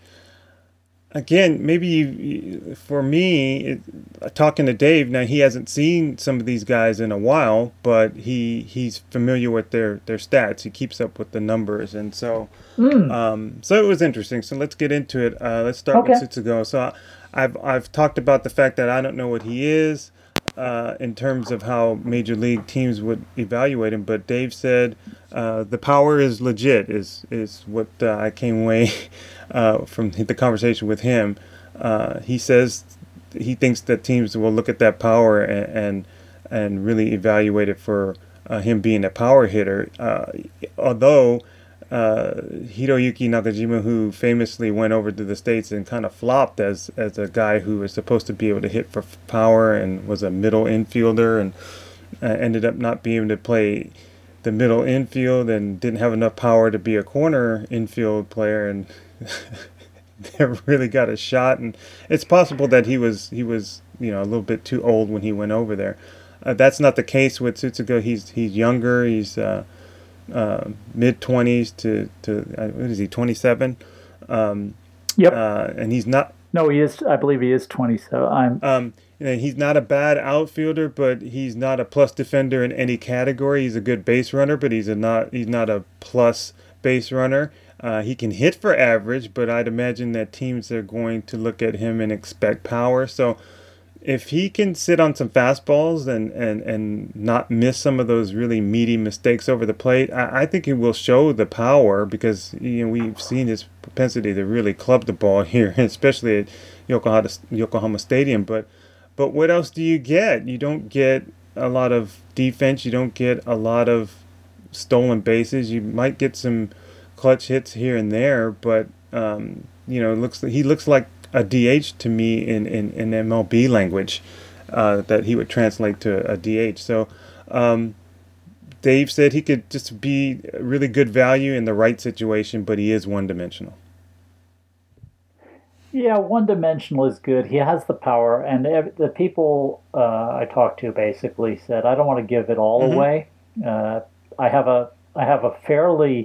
Again, maybe for me, talking to Dave, now he hasn't seen some of these guys in a while, but he's familiar with their stats. He keeps up with the numbers, and so so it was interesting. So let's get into it. Let's start with Tsugo. So I've talked about the fact that I don't know what he is in terms of how major league teams would evaluate him, but Dave said the power is legit. Is what I came away from the conversation with him. He says he thinks that teams will look at that power and really evaluate it for him being a power hitter. Although Hiroyuki Nakajima, who famously went over to the States and kind of flopped as a guy who was supposed to be able to hit for power and was a middle infielder and ended up not being able to play the middle infield and didn't have enough power to be a corner infield player and never really got a shot. And it's possible that he was a little bit too old when he went over there. That's not the case with Tsugo. He's younger. He's mid-20s to what is he, 27? Yep. And he's not. No, he is. I believe he is 27. He's not a bad outfielder, but he's not a plus defender in any category. He's a good base runner, but he's not a plus base runner. He can hit for average, but I'd imagine that teams are going to look at him and expect power. So if he can sit on some fastballs and not miss some of those really meaty mistakes over the plate, I think he will show the power because we've seen his propensity to really club the ball here, especially at Yokohama Stadium. But what else do you get? You don't get a lot of defense. You don't get a lot of stolen bases. You might get some clutch hits here and there, but he looks like a DH to me in MLB language that he would translate to a DH. So Dave said he could just be really good value in the right situation, but he is one-dimensional. Yeah, one dimensional is good. He has the power, and the people I talked to basically said, "I don't want to give it all Mm-hmm. away." Uh, I have a fairly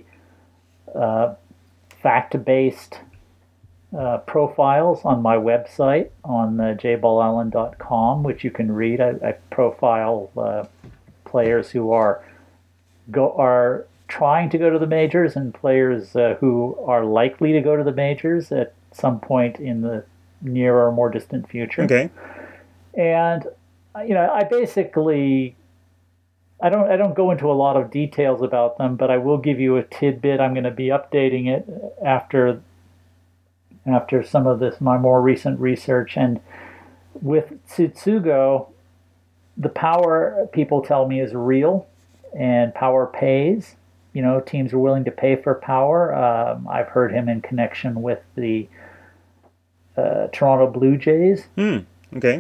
fact-based profiles on my website on jballallen.com, which you can read. I profile players who are trying to go to the majors and players who are likely to go to the majors at some point in the near or more distant future. Okay. And I basically I don't go into a lot of details about them, but I will give you a tidbit. I'm going to be updating it after some of this my more recent research. And with Tsutsugo, the power people tell me is real, and power pays. Teams are willing to pay for power. I've heard him in connection with the Toronto Blue Jays. Okay.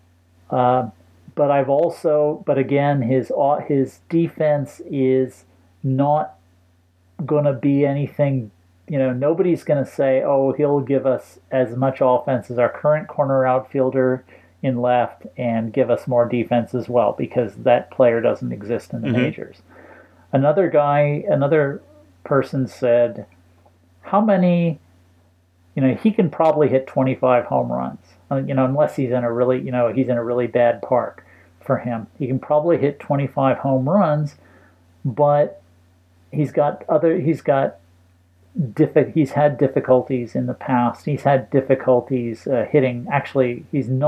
But again, his defense is not going to be anything. Nobody's going to say, "Oh, he'll give us as much offense as our current corner outfielder in left and give us more defense as well," because that player doesn't exist in the majors. Another person said, "How many?" He can probably hit 25 home runs. Unless he's in a really bad park for him. He can probably hit 25 home runs, but he's had difficulties in the past. He's had difficulties hitting. Actually,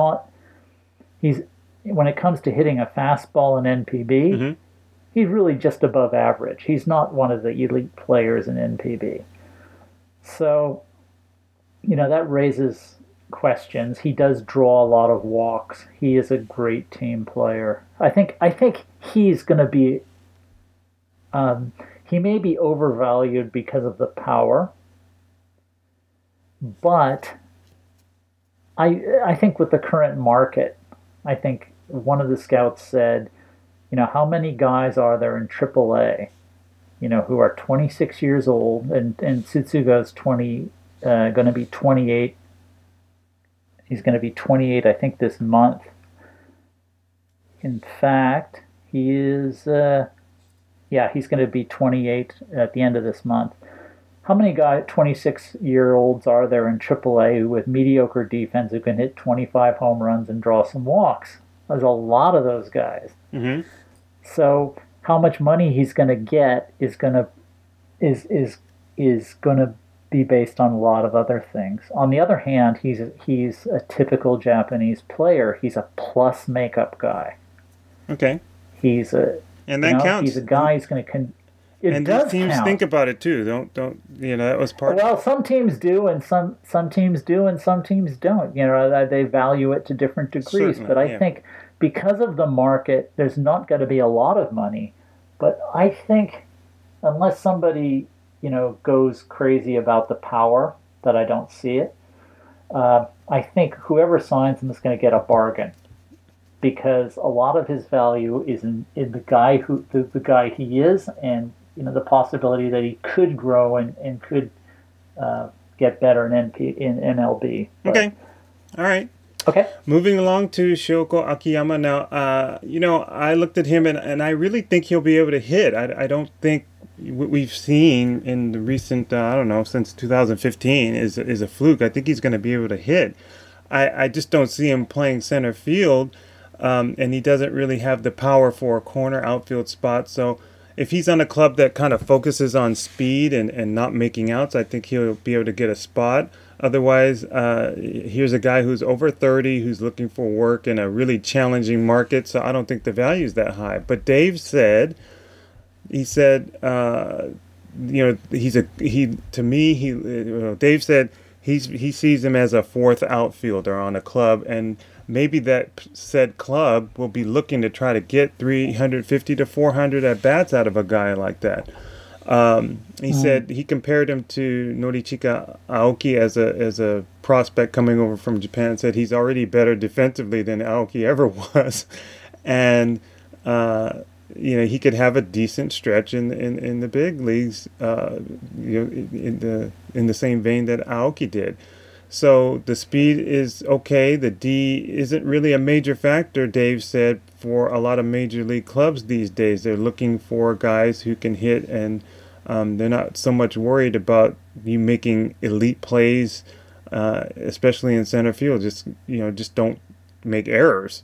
when it comes to hitting a fastball in NPB, he's really just above average. He's not one of the elite players in NPB. So, that raises questions. He does draw a lot of walks. He is a great team player. I think he's going to be. He may be overvalued because of the power, but I think with the current market, I think one of the scouts said, how many guys are there in AAA, who are 26 years old, and Tsutsugo's going to be 28. He's going to be 28, I think, this month. In fact, he is, he's going to be 28 at the end of this month. How many 26-year-olds are there in AAA who, with mediocre defense, who can hit 25 home runs and draw some walks? There's a lot of those guys. Mm-hmm. So how much money he's going to get is going to be based on a lot of other things. On the other hand, he's a typical Japanese player. He's a plus makeup guy. Okay. He's a and that counts. He's a guy who's going to. And these teams think about it too. Don't that was part. Well, some teams do, and some teams do, and some teams don't. They value it to different degrees. Certainly, but I think because of the market, there's not going to be a lot of money. But I think unless somebody goes crazy about the power, that I don't see it. I think whoever signs him is going to get a bargain, because a lot of his value is in the guy the guy he is, and the possibility that he could grow and could get better in MLB. But, okay, all right. Okay. Moving along to Shoko Akiyama now. I looked at him and I really think he'll be able to hit. I don't think what we've seen in the recent, since 2015 is a fluke. I think he's going to be able to hit. I just don't see him playing center field, and he doesn't really have the power for a corner outfield spot. So if he's on a club that kind of focuses on speed and not making outs, I think he'll be able to get a spot. Otherwise, here's a guy who's over 30, who's looking for work in a really challenging market, so I don't think the value is that high. But Dave said, Dave said he sees him as a fourth outfielder on a club, and maybe that said club will be looking to try to get 350 to 400 at bats out of a guy like that. He said he compared him to Norichika Aoki as a prospect coming over from Japan. Said he's already better defensively than Aoki ever was, and he could have a decent stretch in the big leagues. In the same vein that Aoki did. So the speed is okay. The D isn't really a major factor, Dave said, for a lot of major league clubs these days. They're looking for guys who can hit, and they're not so much worried about you making elite plays, especially in center field. Just don't make errors.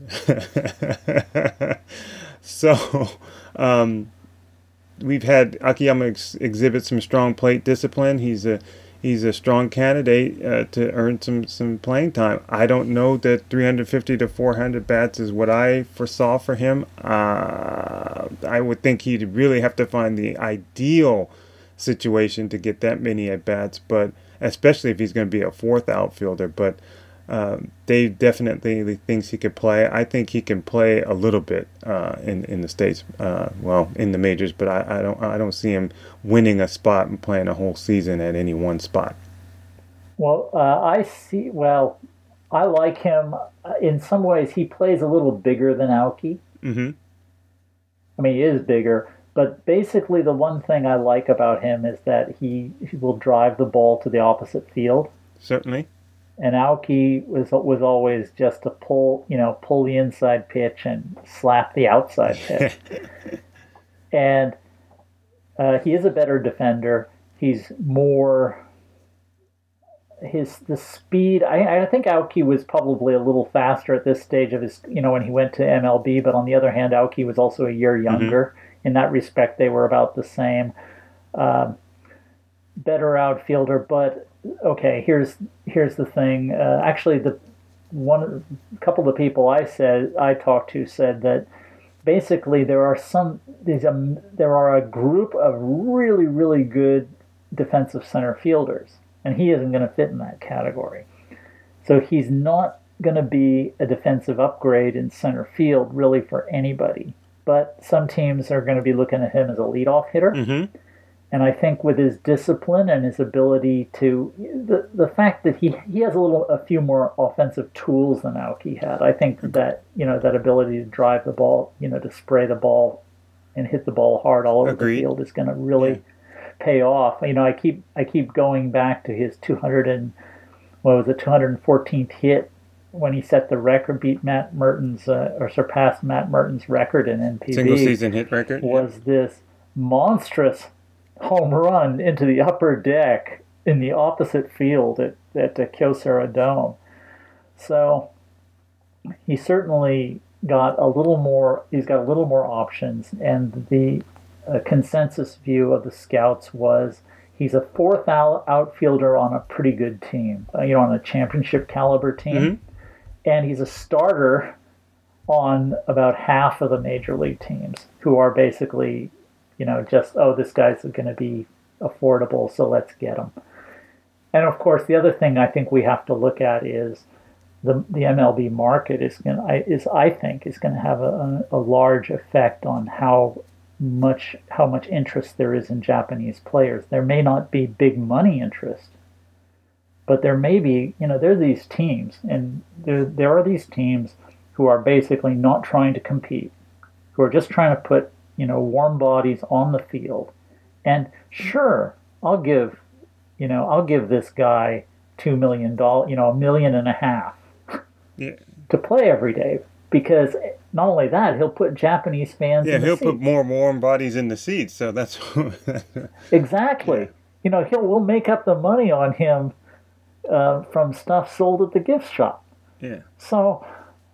So we've had Akiyama exhibit some strong plate discipline. He's a strong candidate to earn some playing time. I don't know that 350 to 400 bats is what I foresaw for him. I would think he'd really have to find the ideal situation to get that many at bats, but especially if he's going to be a fourth outfielder. But Dave definitely thinks he could play. I think he can play a little bit in the States, in the majors, but I don't see him winning a spot and playing a whole season at any one spot. Well, I like him. In some ways, he plays a little bigger than Aoki. Mm-hmm. I mean, he is bigger, but basically the one thing I like about him is that he will drive the ball to the opposite field. Certainly. And Aoki was always just to pull the inside pitch and slap the outside pitch. And he is a better defender. He's more the speed. I think Aoki was probably a little faster at this stage of his, when he went to MLB. But on the other hand, Aoki was also a year younger. Mm-hmm. In that respect, they were about the same. Better outfielder, but. Okay, here's the thing. Actually, a couple of the people I talked to said that basically there are a group of really, really good defensive center fielders, and he isn't going to fit in that category. So he's not going to be a defensive upgrade in center field really for anybody. But some teams are going to be looking at him as a leadoff hitter. Mm-hmm. And I think with his discipline and his ability to the fact that he has a few more offensive tools than Aoki had. I think that that ability to drive the ball, to spray the ball and hit the ball hard all over the field is going to really pay off. I keep going back to his 214th hit when he set the record, beat Matt Merton's or surpassed Matt Merton's record in NPB. Single season hit record was this monstrous home run into the upper deck in the opposite field at Kyocera Dome. So he certainly got a little more. He's got a little more options, and the consensus view of the scouts was he's a fourth outfielder on a pretty good team, on a championship caliber team, mm-hmm. and he's a starter on about half of the major league teams who are basically. This guy's going to be affordable, so let's get him. And of course, the other thing I think we have to look at is the MLB market is going to have a large effect on how much interest there is in Japanese players. There may not be big money interest, but there may be. There are these teams, and there are these teams who are basically not trying to compete, who are just trying to put warm bodies on the field. And sure, I'll give this guy $2 million, $1.5 million to play every day, because not only that, he'll put Japanese fans in the seats. He'll put more warm bodies in the seats, so that's exactly. Yeah. We'll make up the money on him from stuff sold at the gift shop. Yeah. So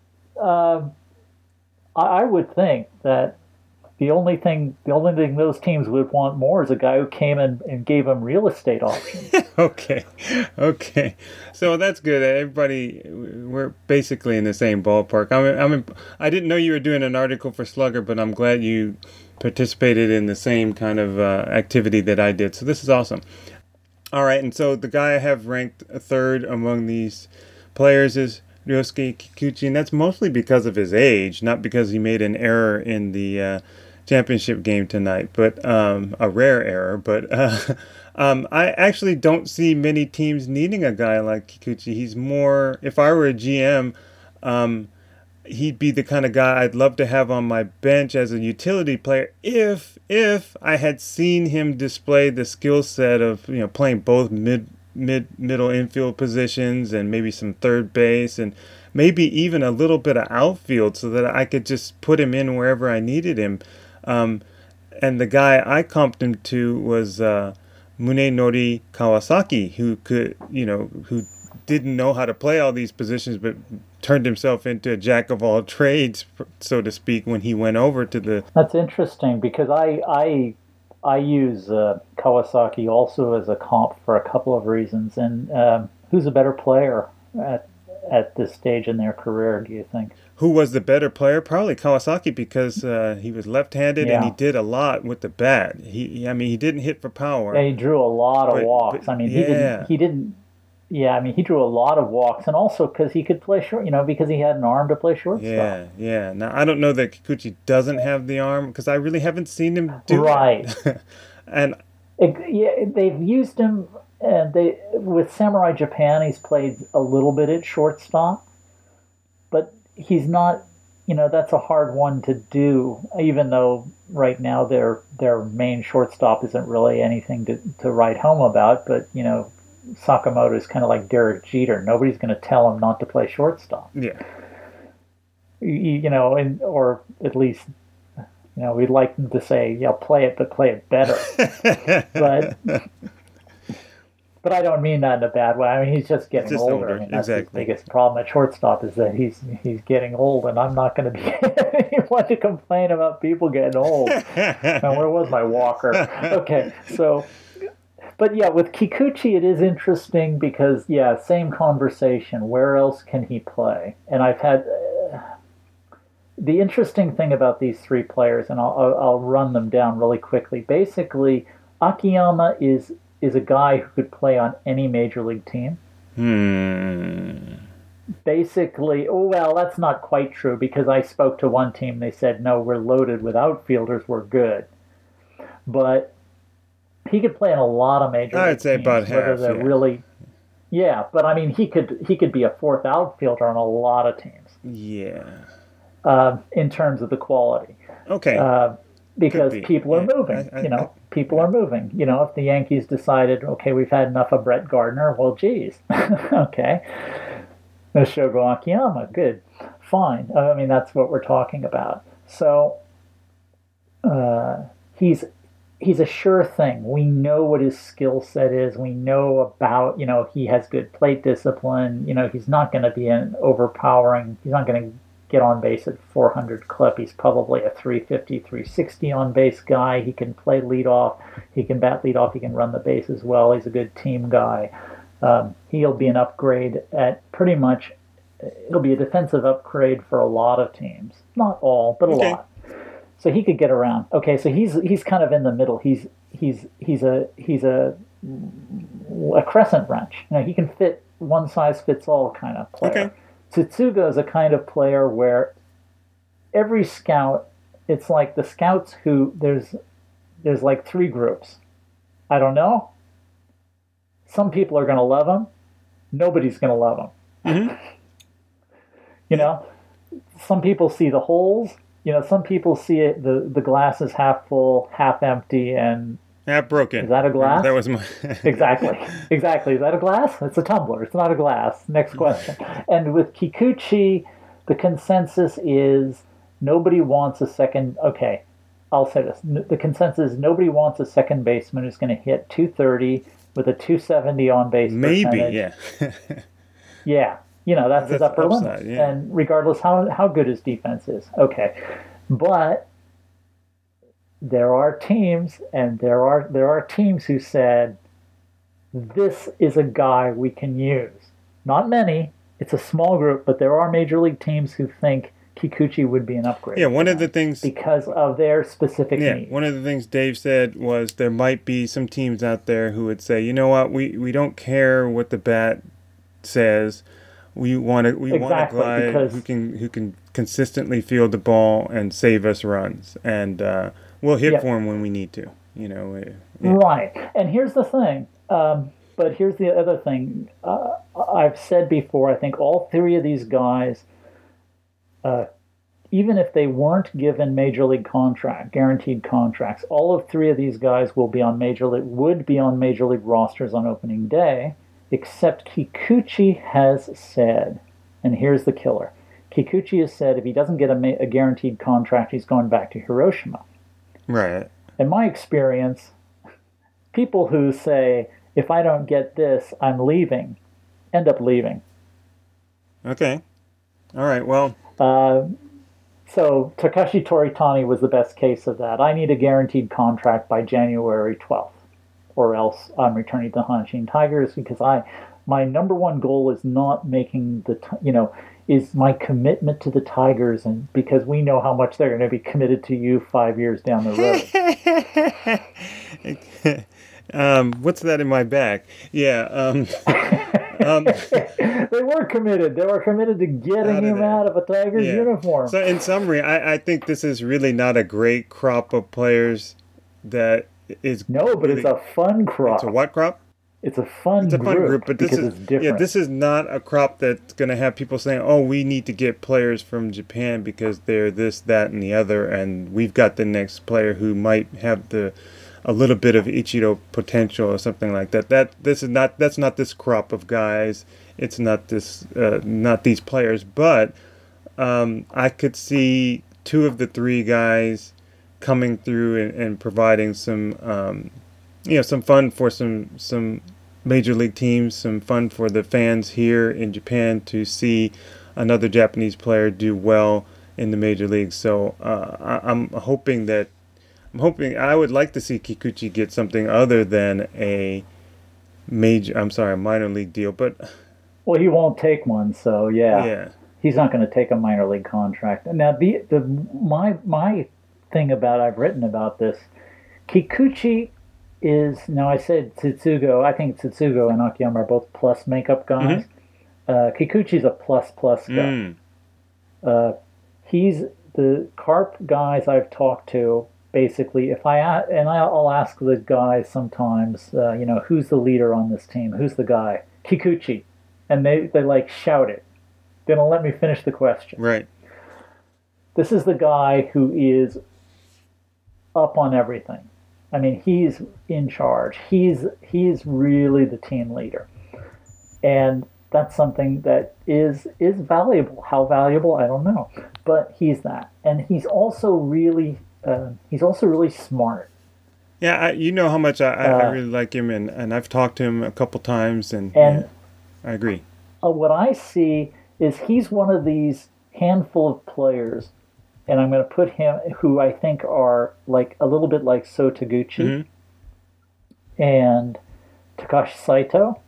I would think that the only thing those teams would want more is a guy who came and gave them real estate options. Okay. So that's good. Everybody, we're basically in the same ballpark. I didn't know you were doing an article for Slugger, but I'm glad you participated in the same kind of activity that I did. So this is awesome. All right, and so the guy I have ranked third among these players is Ryosuke Kikuchi, and that's mostly because of his age, not because he made an error in the championship game tonight, but a rare error. But I actually don't see many teams needing a guy like Kikuchi. He's more, if I were a GM, he'd be the kind of guy I'd love to have on my bench as a utility player if I had seen him display the skill set of playing both middle infield positions and maybe some third base and maybe even a little bit of outfield so that I could just put him in wherever I needed him. And the guy I comped him to was Munenori Kawasaki, who who didn't know how to play all these positions, but turned himself into a jack of all trades, so to speak, when he went over to the. That's interesting because I use Kawasaki also as a comp for a couple of reasons. And who's a better player at this stage in their career, do you think? Who was the better player? Probably Kawasaki because he was left-handed and he did a lot with the bat. He didn't hit for power. Yeah, he drew a lot of walks. He didn't. Yeah, he drew a lot of walks, and also because he could play short. Because he had an arm to play shortstop. Yeah. Now I don't know that Kikuchi doesn't have the arm because I really haven't seen him do it. And they've used him. With Samurai Japan, he's played a little bit at shortstop, but he's not, that's a hard one to do, even though right now their main shortstop isn't really anything to write home about. But, Sakamoto is kind of like Derek Jeter. Nobody's going to tell him not to play shortstop. Yeah. Or at least, we'd like them to say, play it, but play it better. But I don't mean that in a bad way. He's just getting older. That's his biggest problem at shortstop is that he's getting old, and I'm not going to be anyone to complain about people getting old. Now, where was my walker? Okay, so, but yeah, with Kikuchi, it is interesting because, same conversation. Where else can he play? And I've had the interesting thing about these three players, and I'll run them down really quickly. Basically, Akiyama is a guy who could play on any major league team. Basically, that's not quite true because I spoke to one team. They said, no, we're loaded with outfielders. We're good. But he could play in a lot of major league teams. I'd say about half. But he could be a fourth outfielder on a lot of teams. Yeah. In terms of the quality. Okay. Because people are moving, people are moving. If the Yankees decided, okay, we've had enough of Brett Gardner, well, geez, okay, Shogo Akiyama, good, fine. That's what we're talking about. So he's a sure thing. We know what his skill set is. We know about, he has good plate discipline. He's not going to be an overpowering. He's not going to get on base at 400 clip. He's probably a 350, 360 on base guy. He can play leadoff. He can bat leadoff. He can run the base as well. He's a good team guy. He'll be an upgrade at pretty much. He'll be a defensive upgrade for a lot of teams. Not all, but a lot. So he could get around. Okay, so he's kind of in the middle. He's a crescent wrench. He can fit one size fits all kind of player. Okay. Tsutsuga is a kind of player where every scout, it's like the scouts who there's like three groups. I don't know. Some people are going to love him. Nobody's going to love him. Mm-hmm. Some people see the holes. Some people see it, the glass is half full, half empty, and half broken. Is that a glass? That was my Exactly. Is that a glass? It's a tumbler. It's not a glass. Next question. And with Kikuchi, the consensus is nobody wants a second. Okay, I'll say this. The consensus is nobody wants a second baseman who's going to hit 230 with a 270 on base percentage. Yeah. That's his upper limit. Yeah. And regardless how good his defense is. Okay. But there are teams, and there are teams who said, this is a guy we can use. Not many. It's a small group, but there are major league teams who think Kikuchi would be an upgrade. Yeah, one of the things... because of their specific needs. One of the things Dave said was there might be some teams out there who would say, you know what, we don't care what the bat says. We want a guy who can consistently field the ball and save us runs. And we'll hit for him when we need to. Right. And here's the thing. But here's the other thing. I've said before, I think all three of these guys, even if they weren't given major league guaranteed contracts, all of three of these guys would be on major league rosters on opening day. except Kikuchi has said, and here's the killer. Kikuchi has said if he doesn't get a guaranteed contract, he's going back to Hiroshima. Right. In my experience, people who say, if I don't get this, I'm leaving, end up leaving. Okay. All right. Well. So Takashi Toritani was the best case of that. I need a guaranteed contract by January 12th, or else I'm returning to Hanshin Tigers because my number one goal is not making is my commitment to the Tigers, and because we know how much they're going to be committed to you 5 years down the road. What's that in my back? Yeah. They were committed. They were committed to getting him out of a Tigers uniform. So in summary, I think this is really not a great crop of players that is... No, but really, it's a fun crop. It's a what crop? It's a fun group, but this is different. Yeah, this is not a crop that's going to have people saying, "Oh, we need to get players from Japan because they're this, that, and the other, and we've got the next player who might have a little bit of Ichiro potential or something like that." That's not this crop of guys. It's not not these players. But I could see two of the three guys coming through and providing some. Some fun for some major league teams, some fun for the fans here in Japan to see another Japanese player do well in the major leagues. So I'm hoping I would like to see Kikuchi get something other than a minor league deal. But well, he won't take one, so yeah. He's not going to take a minor league contract. Now my thing I've written about this, Kikuchi now I said Tsutsugo. I think Tsutsugo and Akiyama are both plus makeup guys. Mm-hmm. Kikuchi's a plus guy. He's the carp guys I've talked to. Basically, I'll ask the guys sometimes, who's the leader on this team? Who's the guy? Kikuchi, and they like shout it. They don't let me finish the question. Right. This is the guy who is up on everything. I mean, he's in charge. He's really the team leader, and that's something that is valuable. How valuable, I don't know, but he's that, and he's also really smart. Yeah, you know how much I really like him, and I've talked to him a couple times, and I agree. What I see is he's one of these handful of players. And I'm going to put him, who I think are like a little bit like Sotaguchi and Takashi Saito,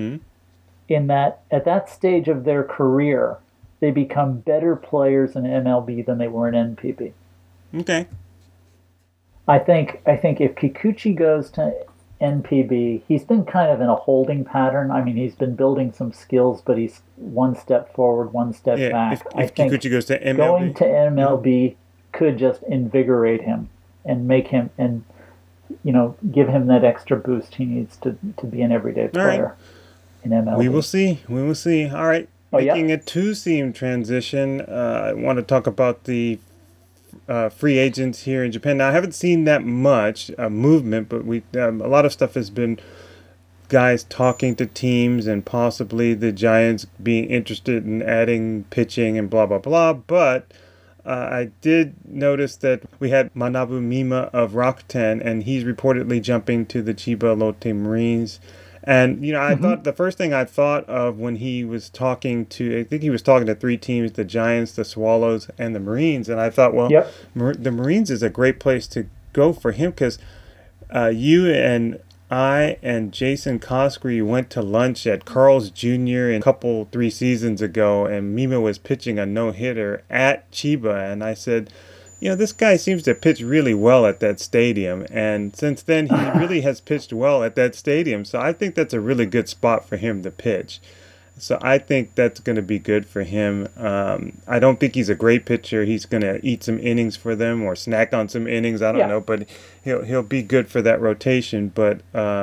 in that at that stage of their career, they become better players in MLB than they were in NPB. Okay. I think if Kikuchi goes to NPB, he's been kind of in a holding pattern. I mean, he's been building some skills, but he's one step forward, one step back. If Kikuchi goes to MLB, going to MLB could just invigorate him and make him, and give him that extra boost he needs to be an everyday player in MLB. We will see. All right. Making a two-seam transition, I want to talk about the free agents here in Japan. Now, I haven't seen that much movement, but a lot of stuff has been guys talking to teams and possibly the Giants being interested in adding pitching and blah, blah, blah. But I did notice that we had Manabu Mima of Rakuten, and he's reportedly jumping to the Chiba Lotte Marines. And, I thought the first thing I thought of when he was talking to three teams, the Giants, the Swallows, and the Marines. And I thought, well, the Marines is a great place to go for him because you and I and Jason Koskri went to lunch at Carl's Jr. a 3 seasons ago, and Mima was pitching a no-hitter at Chiba. And I said, this guy seems to pitch really well at that stadium. And since then, he really has pitched well at that stadium. So I think that's a really good spot for him to pitch. So I think that's going to be good for him. I don't think he's a great pitcher. He's going to eat some innings for them or snack on some innings. I don't know. But he'll be good for that rotation. But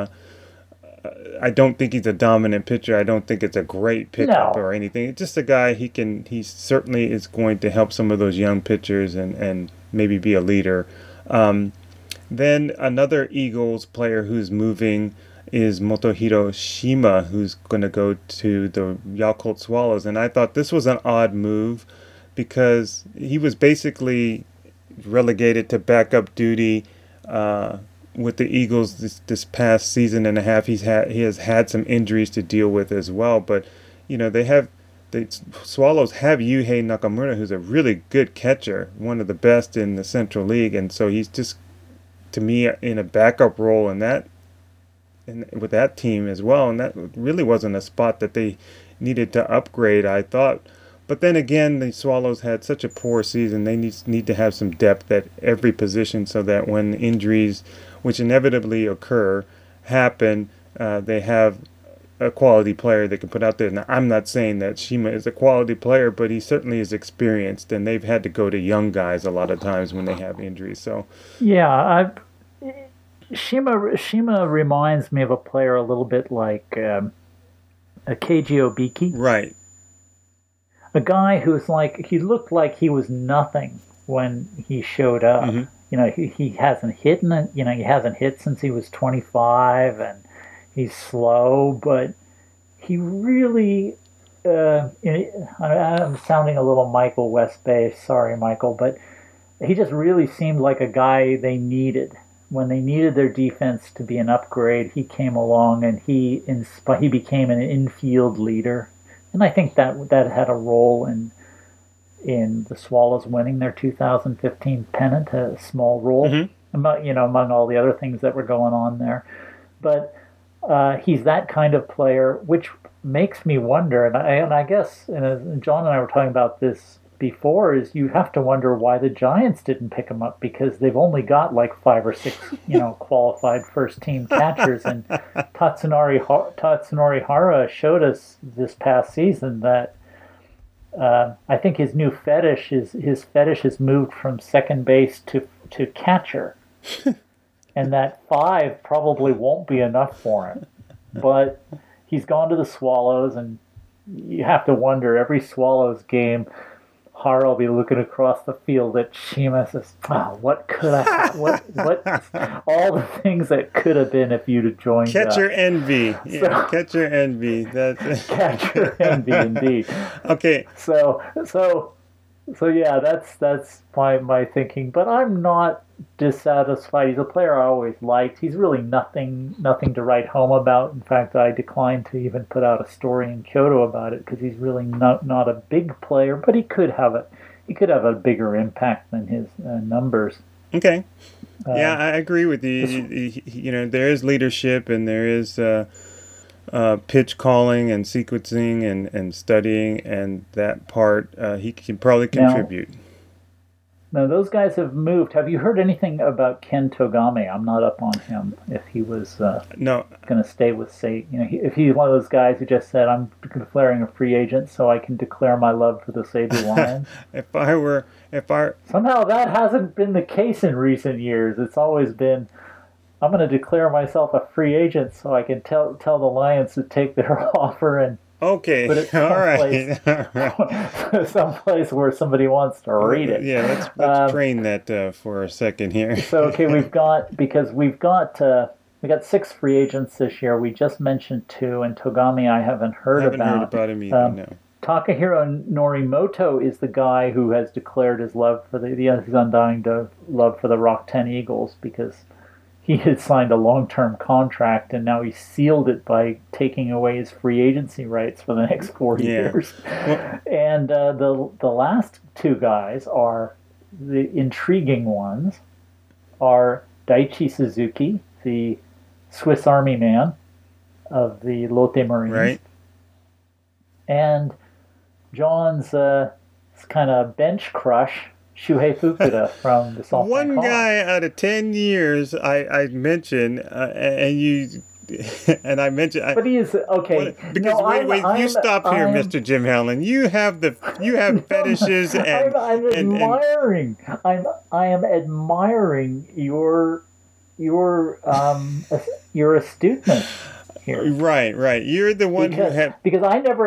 I don't think he's a dominant pitcher. I don't think it's a great pickup or anything. It's just a guy he certainly is going to help some of those young pitchers and maybe be a leader. Then another Eagles player who's moving is Motohiro Shima, who's going to go to the Yakult Swallows. And I thought this was an odd move because he was basically relegated to backup duty with the Eagles this past season and a half. He has had some injuries to deal with as well. But, the Swallows have Yuhei Nakamura, who's a really good catcher, one of the best in the Central League. And so he's just, to me, in a backup role with that team as well, and that really wasn't a spot that they needed to upgrade, I thought. But then again, the Swallows had such a poor season. They need to have some depth at every position so that when injuries, which inevitably occur, happen, they have a quality player they can put out there. Now, I'm not saying that Shima is a quality player, but he certainly is experienced, and they've had to go to young guys a lot of times when they have injuries. So, yeah, Shima reminds me of a player a little bit like a Keiji Obiki. Right. A guy who's he looked like he was nothing when he showed up. Mm-hmm. He hasn't hit he hasn't hit since he was 25, and he's slow, but he really, I'm sounding a little Michael West-based, sorry, Michael, but he just really seemed like a guy they needed. When they needed their defense to be an upgrade, he came along and he became an infield leader. And I think that had a role in the Swallows winning their 2015 pennant, a small role, mm-hmm. among all the other things that were going on there. But he's that kind of player, which makes me wonder, and I guess John and I were talking about this before, is you have to wonder why the Giants didn't pick him up, because they've only got 5 or 6 qualified first team catchers, and Tatsunori Hara showed us this past season that I think his new fetish has moved from second base to catcher. And that 5 probably won't be enough for him. But he's gone to the Swallows, and you have to wonder, every Swallows game, Hara will be looking across the field at Shima, says, what could I have? What all the things that could have been if you'd have joined Catcher envy. Yeah, catcher envy. Catcher envy, indeed. Okay. So yeah, that's my thinking. But I'm not dissatisfied. He's a player I always liked. He's really nothing to write home about. In fact, I declined to even put out a story in Kyoto about it, because he's really not a big player. But he could have a bigger impact than his numbers. Okay. Yeah, I agree with you. There is leadership, and there is pitch calling and sequencing and studying, and that part he can probably contribute. Now, those guys have moved. Have you heard anything about Ken Togame? I'm not up on him. If he was going to stay with if he's one of those guys who just said, I'm declaring a free agent so I can declare my love for the Seibu Lions. Somehow that hasn't been the case in recent years. It's always been, I'm going to declare myself a free agent so I can tell the Lions to take their offer and okay, put it someplace where somebody wants to read it. Yeah, let's train that for a second here. So we've got 6 free agents this year. We just mentioned 2, and Togame I haven't heard about him either. No. Takahiro Norimoto is the guy who has declared his love for his undying love for the Rock-Ten Eagles, because he had signed a long-term contract, and now he sealed it by taking away his free agency rights for the next 4 years. Well, and the last 2 guys are the intriguing ones, are Daichi Suzuki, the Swiss Army man of the Lotte Marines, right, and John's kind of bench crush, Shuhei Fukuda from the SoftBank One Hawks. guy out of 10 years I mentioned, and you and I mentioned. But he is okay. Because wait, you stop here, Mr. Jim Howland. You have fetishes and I'm admiring. I am admiring your astuteness here. Right. You're the one because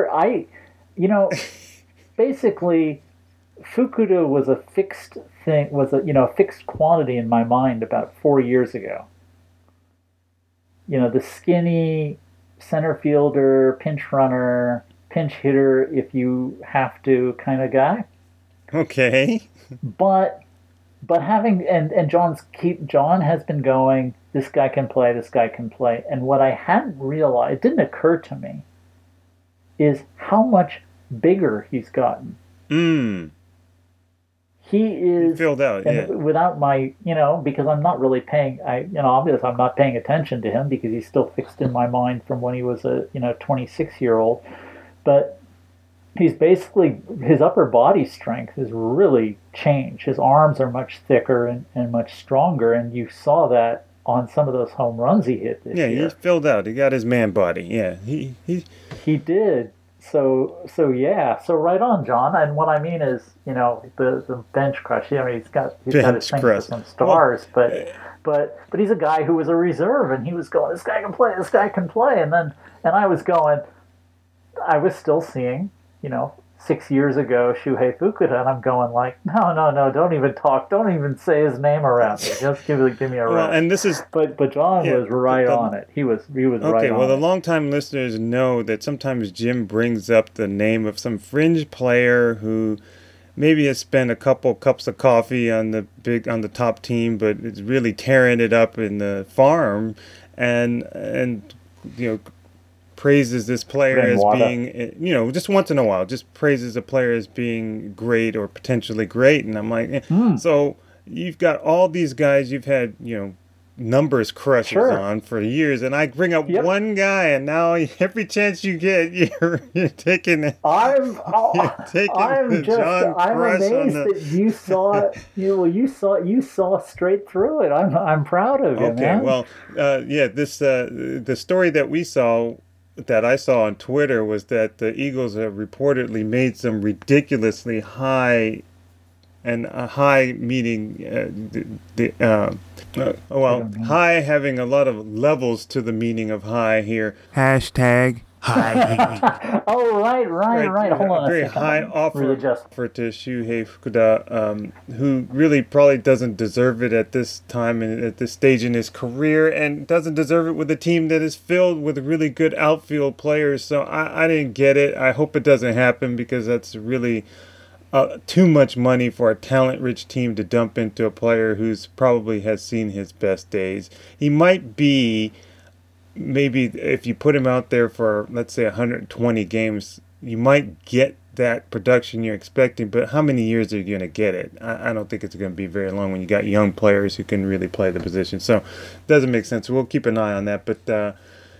basically. Fukuda was a fixed thing, fixed quantity in my mind about 4 years ago. the skinny center fielder, pinch runner, pinch hitter if you have to kind of guy. Okay. But having and John has been going, this guy can play, this guy can play. And what I hadn't realized, it didn't occur to me, is how much bigger he's gotten. He is filled out, yeah. Without my, because I'm not really paying, obviously I'm not paying attention to him because he's still fixed in my mind from when he was a 26-year-old. But he's basically, his upper body strength has really changed. His arms are much thicker and much stronger, and you saw that on some of those home runs he hit this year. Yeah, he's filled out. He got his man body. Yeah, he did. So yeah. So right on, John. And what I mean is, the bench crush. I mean, he's got his thing for some stars, but he's a guy who was a reserve, and he was going, this guy can play, this guy can play, and I was going, I was still seeing, 6 years ago, Shuhei Fukuda, and I'm going like, no, don't even talk, don't even say his name around me. Just give me a rest. And this is, but John was right on it. He was right on it. Okay, well, the longtime listeners know that sometimes Jim brings up the name of some fringe player who maybe has spent a couple cups of coffee on the top team, but is really tearing it up in the farm, and praises this player as being, just once in a while, just praises a player as being great or potentially great. And I'm like, so you've got all these guys you've had, numbers crushes on for years, and I bring up one guy, and now every chance you get, you're taking it. I'm amazed that you saw you saw straight through it. I'm proud of you. Okay, man. Well, this the story that I saw on Twitter was that the Eagles have reportedly made some ridiculously high, and a high meaning high having a lot of levels to the meaning of high here. Hashtag high. Oh, right. Hold on a very second. high offer to Shuhei Fukuda, who really probably doesn't deserve it at this time and at this stage in his career, and doesn't deserve it with a team that is filled with really good outfield players. So I didn't get it. I hope it doesn't happen, because that's really too much money for a talent-rich team to dump into a player who's probably has seen his best days. He might be, maybe if you put him out there for, let's say, 120 games, you might get that production you're expecting, but how many years are you going to get it? I don't think it's going to be very long when you got young players who can really play the position. So it doesn't make sense. We'll keep an eye on that. But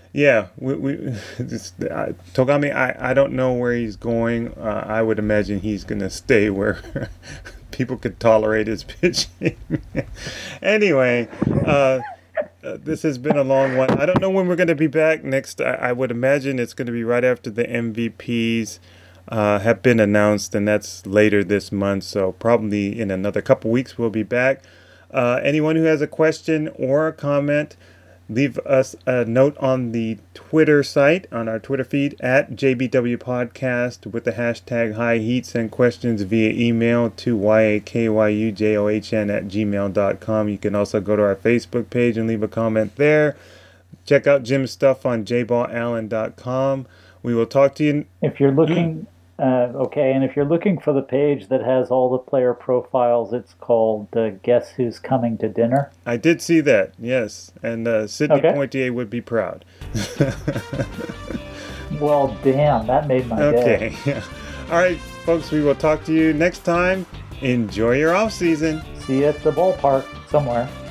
Togami, I don't know where he's going. I would imagine he's going to stay where people could tolerate his pitching. Anyway, this has been a long one. I don't know when we're going to be back next. I would imagine it's going to be right after the MVPs have been announced, and that's later this month. So probably in another couple weeks we'll be back. Anyone who has a question or a comment, leave us a note on the Twitter site, on our Twitter feed, at JBW Podcast, with the hashtag High Heat. Send questions via email to yakyujohn@gmail.com. You can also go to our Facebook page and leave a comment there. Check out Jim's stuff on jballallen.com. We will talk to you. If you're looking... and if you're looking for the page that has all the player profiles, it's called Guess Who's Coming to Dinner. I did see that, yes. And Sidney Poitier would be proud. Well, damn, that made my day. Okay. All right, folks, we will talk to you next time. Enjoy your off season. See you at the ballpark somewhere.